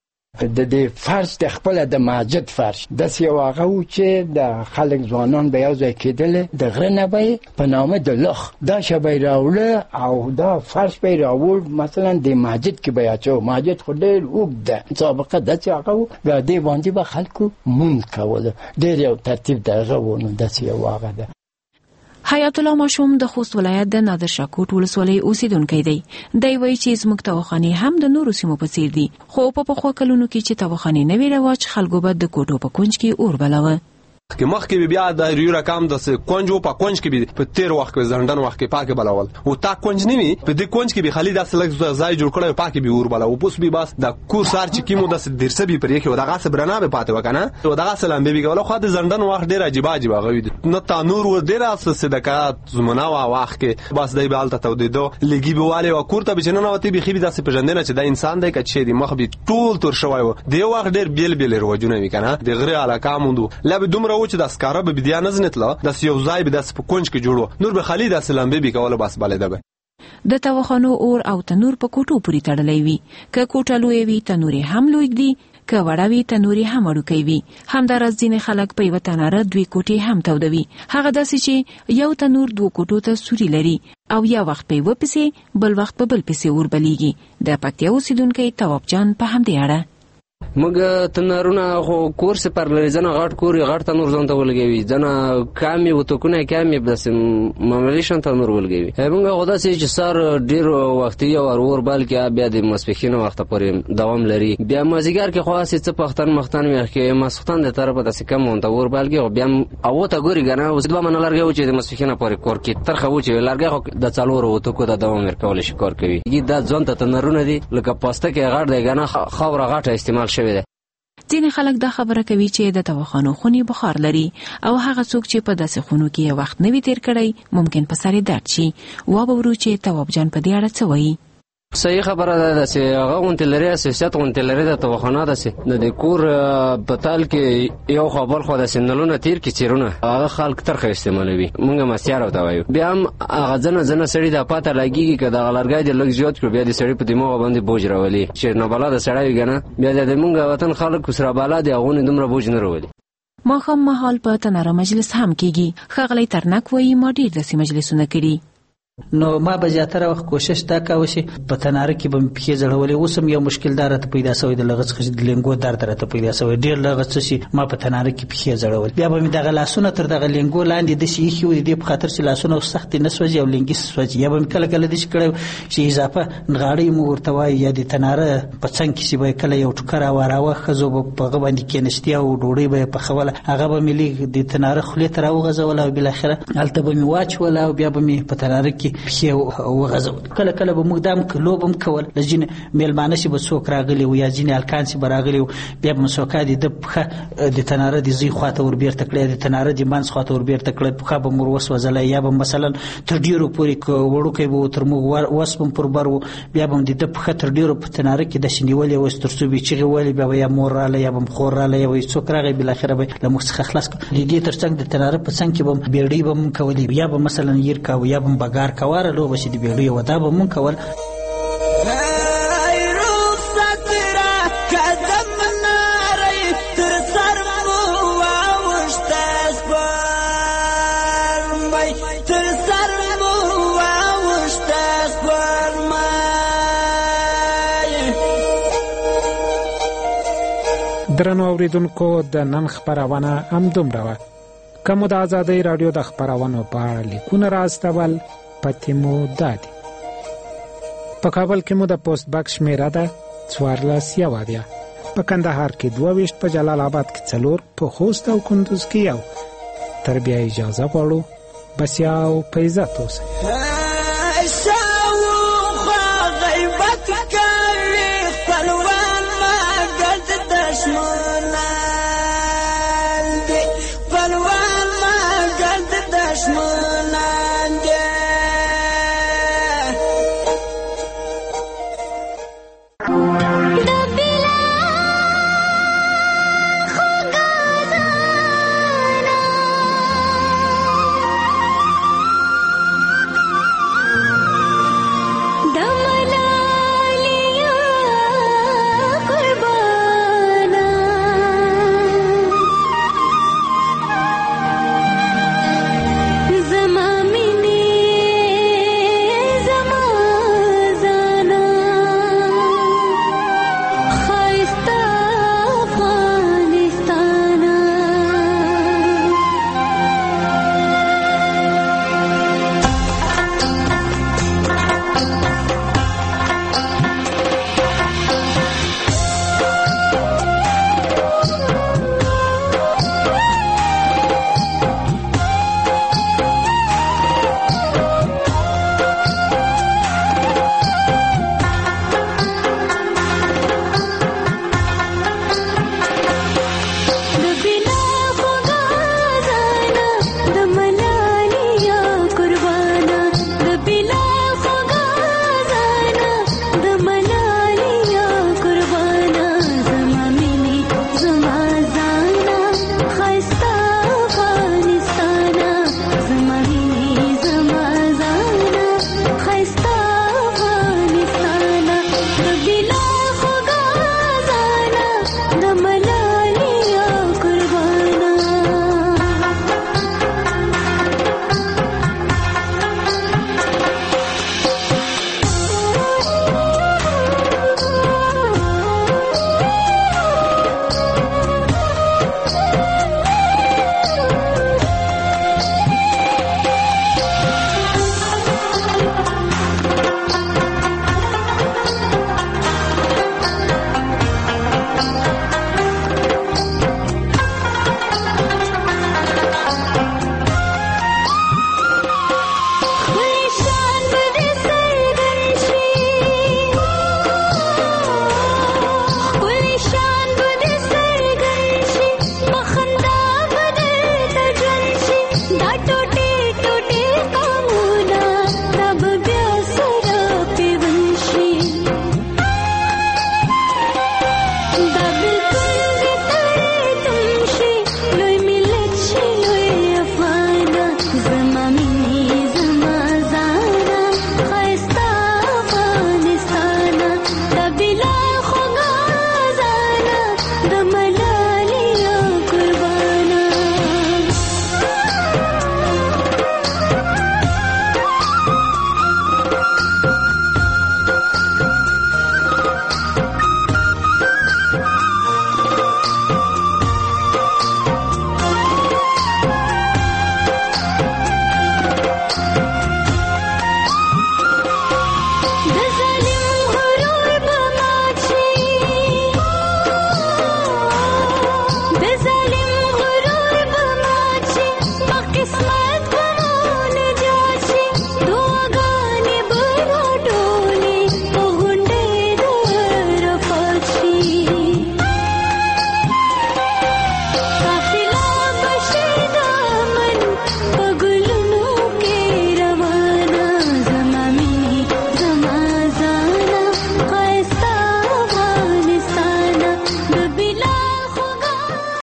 د دې فرش د خپل د مسجد فرش د یو هغه و چې د خلک ځوانان به یو ځای کېدل د غره نه به په نامه د لخ دا شبای راوړه او دا فرش به راوړ مثلا د مسجد کې به اچو مسجد خو ډېر اوږد سابقه د چې هغه و د باندې به خلکو مونږ کوله ډېر یو ترتیب دغه و نو د یو هغه ده. حیات الله ماشوم د خوست ولایت د نادر شاه کوټ ولسوالۍ اوسیدونکی دی. دی وایي چې زموږ توخانې هم د نورو سیمو په څیر دي خو په پخوا کلونو کې چې توخانې نه وی رواج خلکو به د کوټو په کونج کې اور بلاوه. که مخکې بیا د ریو رقم د کونجو په کونج کې په تیر وخت کې زندان وخت کې پاکه بلاول او تا کونج نیمي په دې کونج کې به خالي د سلک ځای جوړ کړو پاکه به ور بلاو پوس به بس د کور سار چې کیمو د درسه به پر یو دغه صبرنا به پاتې وکنه او دغه سلام به ګول خو د زندان وخت ډیر عجیب عجیب غوي نه تا نور ور ډیر اس صدقات زمونه وا وخت کې بس دای به الته تودیدو لګي به والي او کورته به جنونه وتی به خېبي داسې پېژندنه چې د انسان د کچې دی مخ به ټول تر شوی و دی وخت ډیر بیل بیل روجونه وکنه د غره علاقه موندو لبه دومره و چې د اسکاره به بیا نزنتله د یو ځای به د سپکونج کې جوړو نور به خالد اسلام به کوله بس بلده به د توخانو اور او تنور په کوټو پوری تړلې وي ک کوټه لوی وي تنور هم لوی دی ک وړاوي تنور هم وړوکی وي همدارس ځینې خلک په یو تناره دوی کوټي هم تودوي هغه داسې چې یو تنور دوه کوټو ته سوري لري او یا وخت په وپسې بل وخت په بل پسې اور بلیږي. د پکتیا اوسیدونکو تواب جان په همدې اړه مګ تنارونه خو کورس پر لري ځنه غټ کوري غټ تنور ځان ته ولګوي ځنه کامي وتکونه کامي بس معمولی شان تنور ولګوي موږ غوډه چې سر ډیر وخت یو اور بل کې بیا د مسپخین وخت پورې دوام لري بیا مازیګر کې خاصه څه پختن مختن مې کې مسختن د طرفه د سکم مونږ اور بل کې بیا او ته ګوري غنه اوس دوه من لرګي چې د مسپخین پورې کور کې ترخه و چې لرګي د څلور وتکو د دوام ورکول شي کار کوي دا ځان ته تنورونه دي لکه پاسته کې غړ دی غنه خاور غټه استعمال ځینې خلک دا خبره کوي چې د دواخانو خونې بخار لري او هغه څوک چې په داسې خونو کې وخت نه وي تیر کړی ممکن په سر درد شي. وابورو چې تواب جان په دې اړه څه وایي. صحیح خبره ده چې هغه غونډې لري اساسيات غونډې لري د توخانه ده چې د کور په تال کې یو خبر خو د سنلونه تیر کې چیرونه هغه خلک ترخه استعمالوي مونږه مسیار او توایو بیا هم هغه ځنه ځنه سړی د پاته لګيږي چې د غلرګای د لږ زیات کړ بیا د سړی په دماغ باندې بوج راولي چې نه بلا د سړی وګنه بیا د مونږه وطن خلک سره بالا دی هغه دومره بوج نه راولي. ماښام مهال په تناره مجلس هم کیږي. ښاغلی ترنک وایي ما ډیر داسې مجلسونه کړي. نو ما به زیاتره وخت کوشش دا کاوه چې په تناره کې به پښې ځړولې. اوس هم یو مشکل دار ته پیدا شوی د لغت څخه د لنګو درد راته پیدا شوی ډېر لغت چې ما په تناره کې پښې ځړول بیا به مې دغه لاسونه تر دغه لنګو لاندې د شي خو د دې په خاطر چې لاسونه سخت نه سوځي او لنګي سوځي یا به کله کله د شي کړو چې اضافه نغاړې مو ورته وای یا د تناره په څنګ کې چې به کله یو ټوکر راوراوه خزو په غوندې کې نشتی او ډوړې به په خوله هغه به ملي د تناره خلې تر او غزول او بل اخره الته به مې واچول او بیا به مې په تناره کې پښې وغځول. کله کله به موږ دام کلوب هم کول لجن میلمانه شي به څوک راغلی و یا ځینې الکان شي به راغلی بیا به مسوکا دي د پخه د تناره د زی خواته ور بیرته کړی د تناره د منځ خواته ور بیرته کړی پخه به مور وسوځلای یا به مثلا تر ډیرو پورې وړوکی به تر موږ وسپم پر برو بیا به د پخه تر ډیرو په تناره کې د شنیولې و سترسو به چیغه ولې بیا یا مور را یا به خور را یا وي څوک راغی بل اخره به له موږ څخه خلاص د دې ترڅنګ د تناره په څنګ کې به بیړۍ به کولې یا به مثلا ير کا یا به بګار کاوه لو بشي د بیړۍ ودا به مون کول. درنو اوریدونکو د نن خبرونه هم دومره وه. که مو د ازادۍ راډیو د خبرونو په اړه لیکونه راستول پته مو دادي. په کابل کې مو د پوسټ باکس شمیره ده څوارلس یوادیا، په کندهار کې دوه ویشت، په جلال آباد کې څلور، په خوست او کندوز کې یو. تر بیا اجازه غواړو بسیا او په عزت اوسئ. غیبت کوي خپلوان ما ګرد دشمن